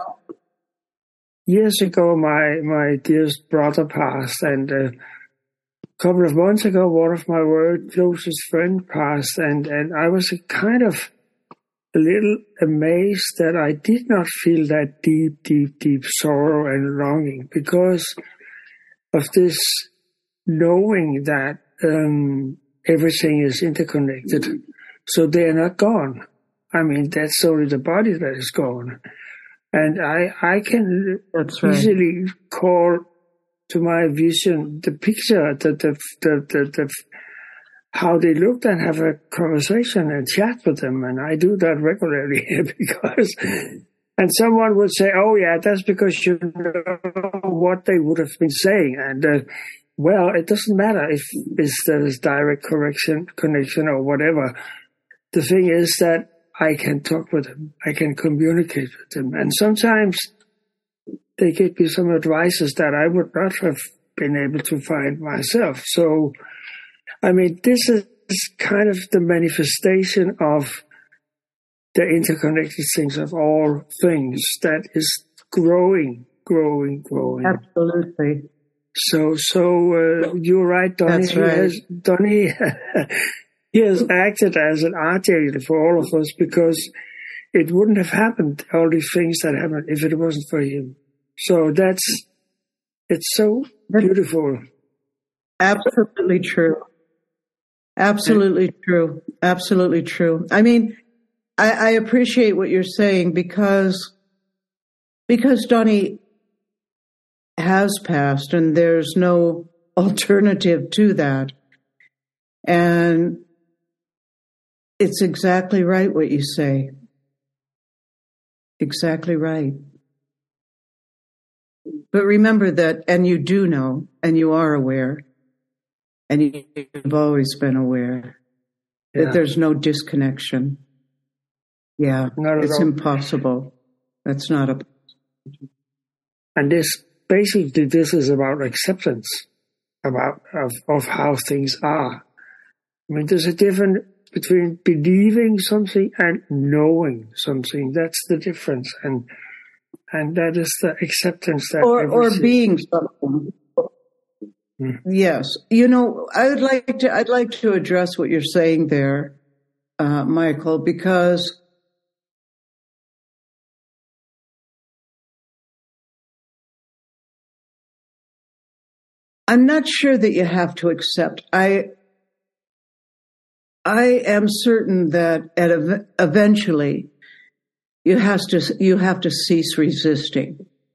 years ago, my my dearest brother passed, and uh, a couple of months ago, one of my very closest friend passed, and and I was kind of a little amazed that I did not feel that deep, deep, deep sorrow and longing because of this knowing that um, everything is interconnected. So they are not gone. I mean, that's only the body that is gone. And I, I can That's right. easily call to my vision the picture, the, the, the, the, the, how they looked, and have a conversation and chat with them. And I do that regularly because, and someone would say, oh yeah, that's because you know what they would have been saying. And, uh, well, it doesn't matter if, if there is direct correction, connection or whatever. The thing is that I can talk with them. I can communicate with them. And sometimes they give me some advices that I would not have been able to find myself. So, I mean, this is kind of the manifestation of the interconnected things of all things that is growing, growing, growing. Absolutely. So, so uh, you're right, Donnie. That's He right. has, Donnie, he has acted as an archangel for all of us because it wouldn't have happened, all these things that happened, if it wasn't for him. So that's, it's so beautiful. Absolutely true. Absolutely true. Absolutely true. I mean, I, I appreciate what you're saying because, because Donnie has passed and there's no alternative to that. And it's exactly right what you say. Exactly right. But remember that, and you do know, and you are aware, and you've always been aware Yeah. that there's no disconnection. Yeah, Not at it's all. impossible. That's not a. And this, basically, this is about acceptance about of, of how things are. I mean, there's a difference between believing something and knowing something. That's the difference. And and that is the acceptance that Or, or everything- being something. Hmm. Yes, you know, I would like to. I'd like to address what you're saying there, uh, Michael, because I'm not sure that you have to accept. I I am certain that at ev- eventually you have to you have to cease resisting.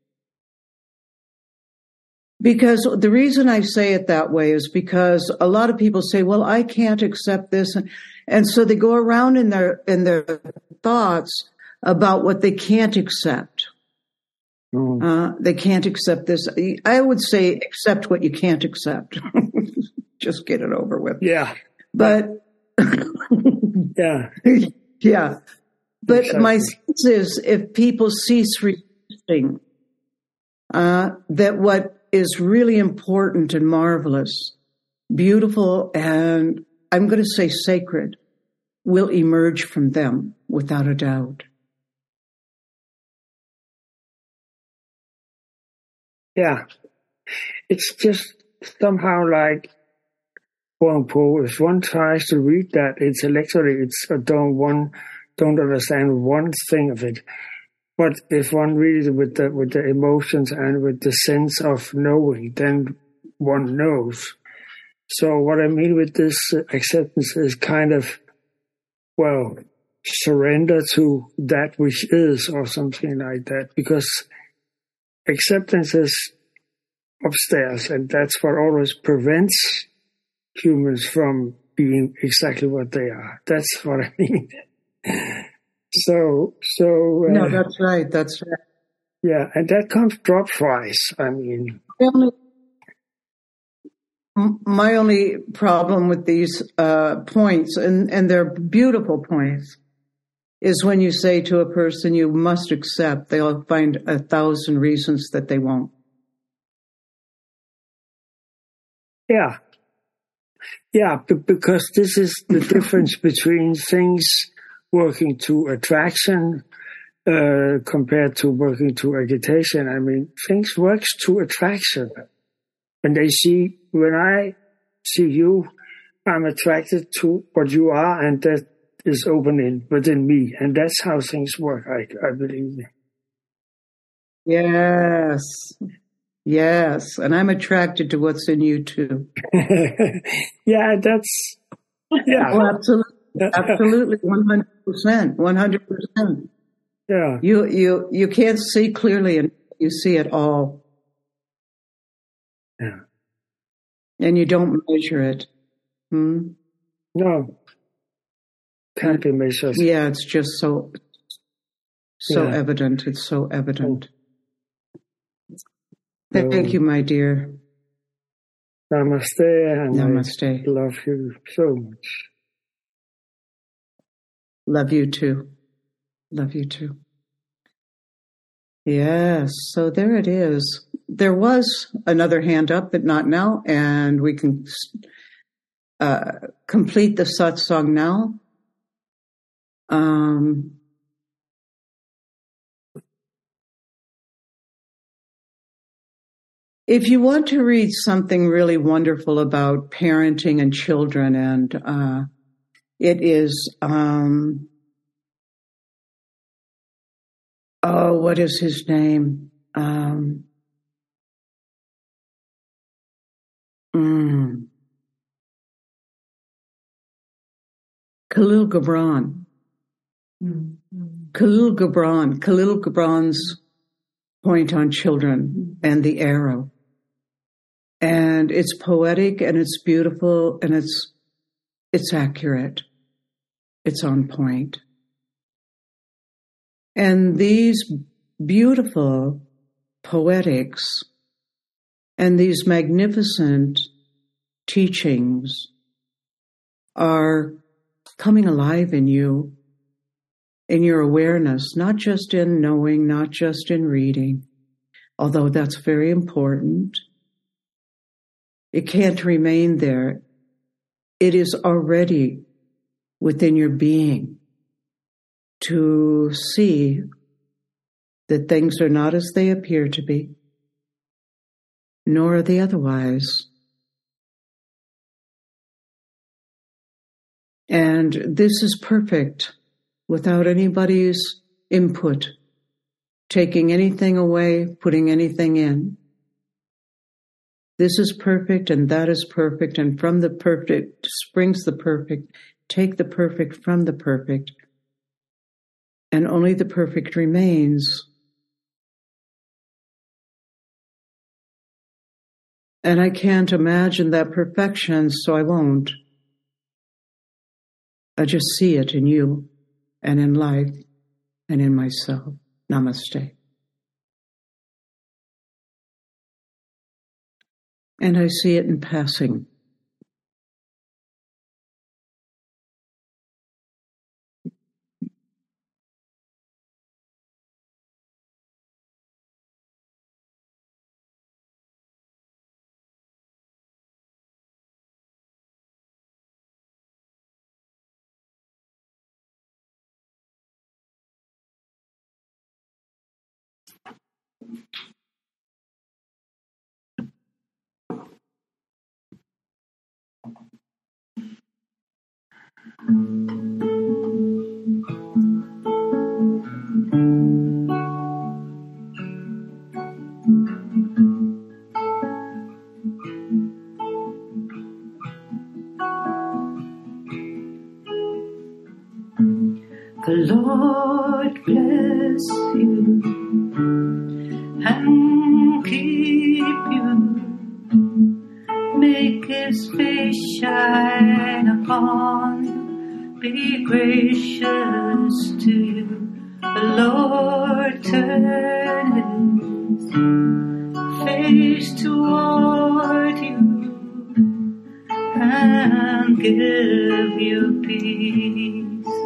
Because the reason I say it that way is because a lot of people say, well, I can't accept this. And, and so they go around in their, in their thoughts about what they can't accept. Mm. Uh, they can't accept this. I would say accept what you can't accept. Just get it over with. Yeah. But yeah. Yeah. But exactly. My sense is if people cease resisting, uh, that what is really important and marvelous, beautiful, and I'm going to say sacred, will emerge from them without a doubt. Yeah. It's just somehow like, quote unquote, if one tries to read that intellectually, it's uh, don't one don't understand one thing of it. But if one reads it with the with the emotions and with the sense of knowing, then one knows. So what I mean with this acceptance is kind of, well, surrender to that which is, or something like that, because acceptance is upstairs, and that's what always prevents humans from being exactly what they are. That's what I mean. So, so... Uh, no, that's right, that's right. Yeah, and that comes drop-wise, I mean. Only, my only problem with these uh, points, and, and they're beautiful points, is when you say to a person, you must accept, they'll find a thousand reasons that they won't. Yeah. Yeah, b- because this is the difference between things working to attraction uh, compared to working to agitation. I mean, things works to attraction. When they see, when I see you, I'm attracted to what you are, and that is opening within me. And that's how things work, I, I believe. Yes. Yes. And I'm attracted to what's in you too. Yeah, that's, yeah. Oh, absolutely. Absolutely. one hundred percent. one hundred percent. Yeah. You, you, you can't see clearly and you see it all. Yeah. And you don't measure it. Hmm? No. Can't be measured. Yeah, it's just so, so Yeah. evident. It's so evident. So, Thank you, my dear. Namaste, and Namaste. I love you so much. Love you too. Love you too. Yes, so there it is. There was another hand up, but not now, and we can uh, complete the satsang now. Um, if you want to read something really wonderful about parenting and children, and uh, it is, um, oh, what is his name? Um, mm, Khalil Gibran. Mm-hmm. Khalil Gibran. Khalil Gibran's point on children and the arrow. And it's poetic and it's beautiful and it's it's accurate. It's on point. And these beautiful poetics and these magnificent teachings are coming alive in you, in your awareness, not just in knowing, not just in reading, although that's very important. It can't remain there. It is already within your being to see that things are not as they appear to be, nor are they otherwise. And this is perfect without anybody's input, taking anything away, putting anything in. This is perfect and that is perfect, and from the perfect springs the perfect. Take the perfect from the perfect and only the perfect remains. And I can't imagine that perfection, so I won't. I just see it in you and in life and in myself. Namaste. And I see it in passing. The Lord bless you and keep you. Make His face shine upon you. Be gracious to you. The Lord turn His face toward you and give you peace.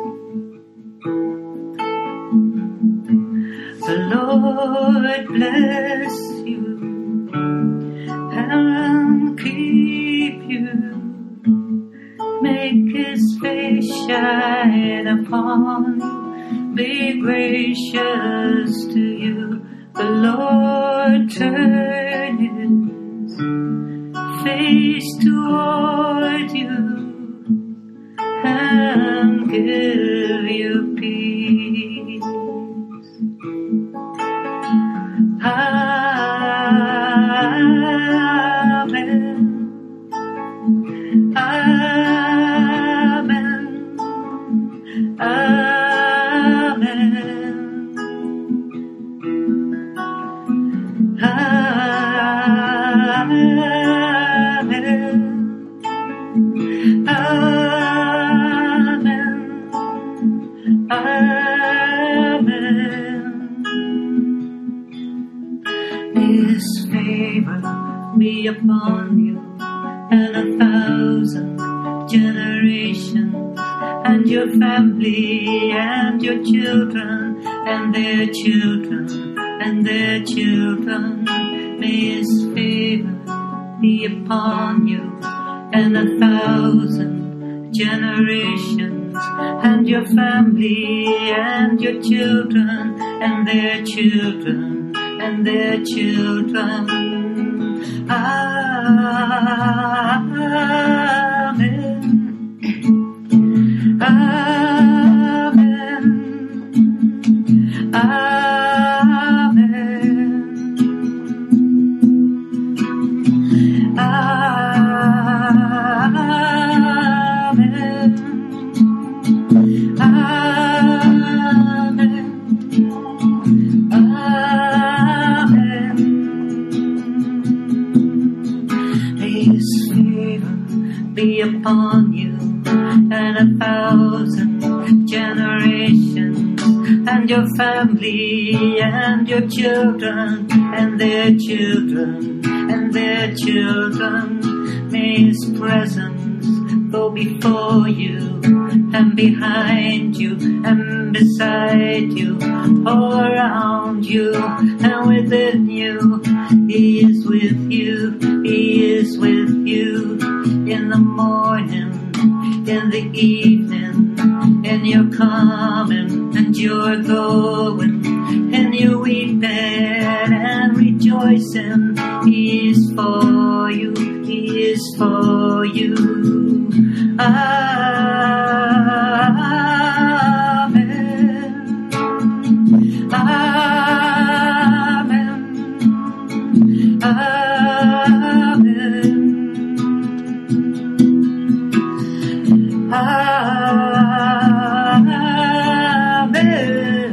The Lord bless you and keep you. Make His face shine upon you. Be gracious to you. The Lord turn His face toward you and give you peace. Amen. Amen. Amen. Amen. Amen. Amen. His favor be upon you and a thousand generations, and your family and your children and their children and their children. May His favor be upon you and a thousand generations, and your family and your children and their children and their children. Amen. Amen. Amen. Be upon you and a thousand generations, and your family and your children and their children and their children. May His presence go before you and behind you and beside you, all around you and within you. He is with you, He is with you. In the morning, in the evening, in your coming and your going, in your weeping and rejoicing. He is for you, He is for you. Amen. Amen. Amen. Amen.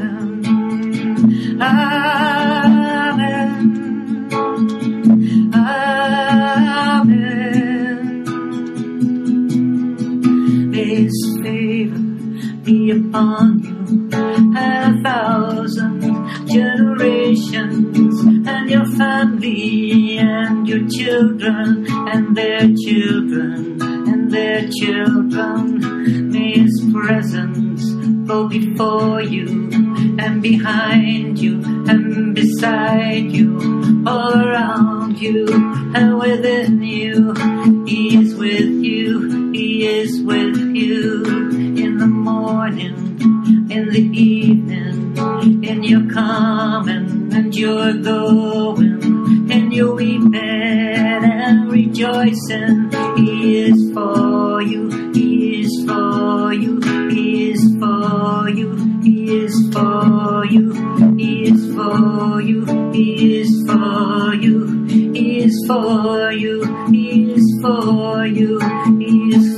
children and their children and their children. May His presence go before you and behind you and beside you, all around you and within you. He is with you, He is with you in the morning, in the evening, in your coming and your going, in your weeping and rejoicing. He is for you, He is for you, He is for you, He is for you, He is for you, He is for you, He is for you, He is for you, He is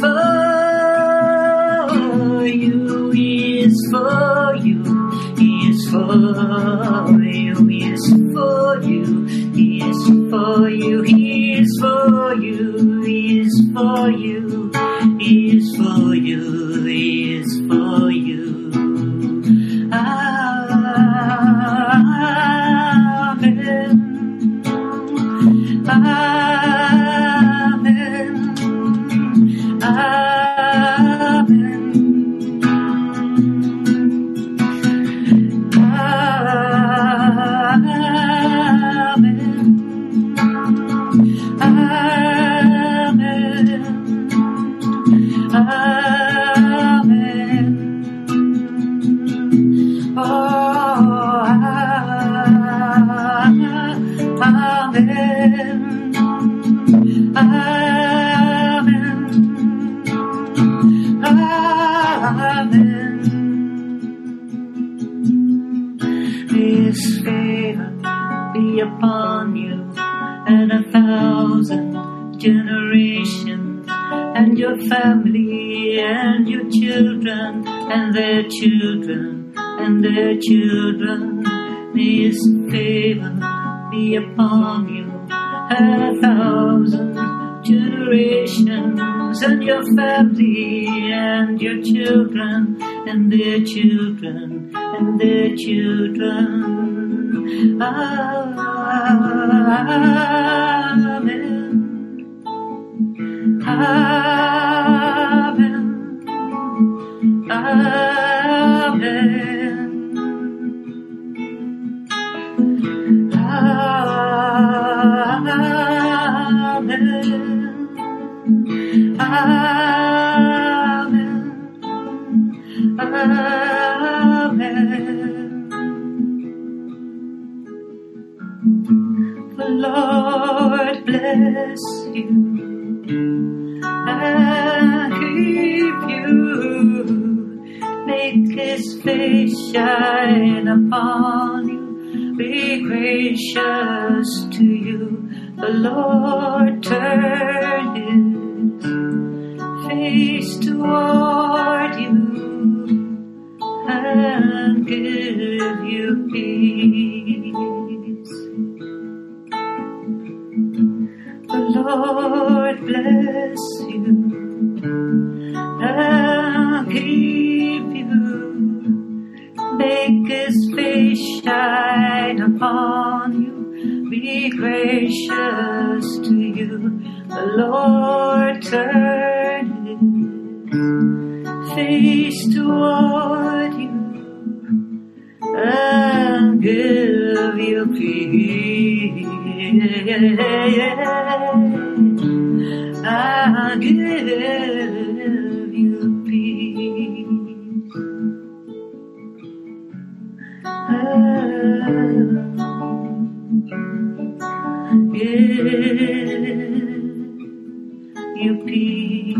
for you, He is for you, He is for you, He is for you, He is for you, He is for you, He is for you, He is for you, He is for you. Amen. Amen. Amen. His favor be upon you and a thousand generations, and your family and your children and their children and their children. May His favor be upon you and a thousand generations, and your family and your children and their children and their children. Amen. Amen. Amen. Amen. Amen. Amen. The Lord bless you and keep you, make His face shine upon you, be gracious to you. The Lord turn His face toward you and give you peace. The Lord bless you and keep you, make His face shine upon you, be gracious to you. The Lord turn His face toward you and give you peace. I give you peace. I give you peace.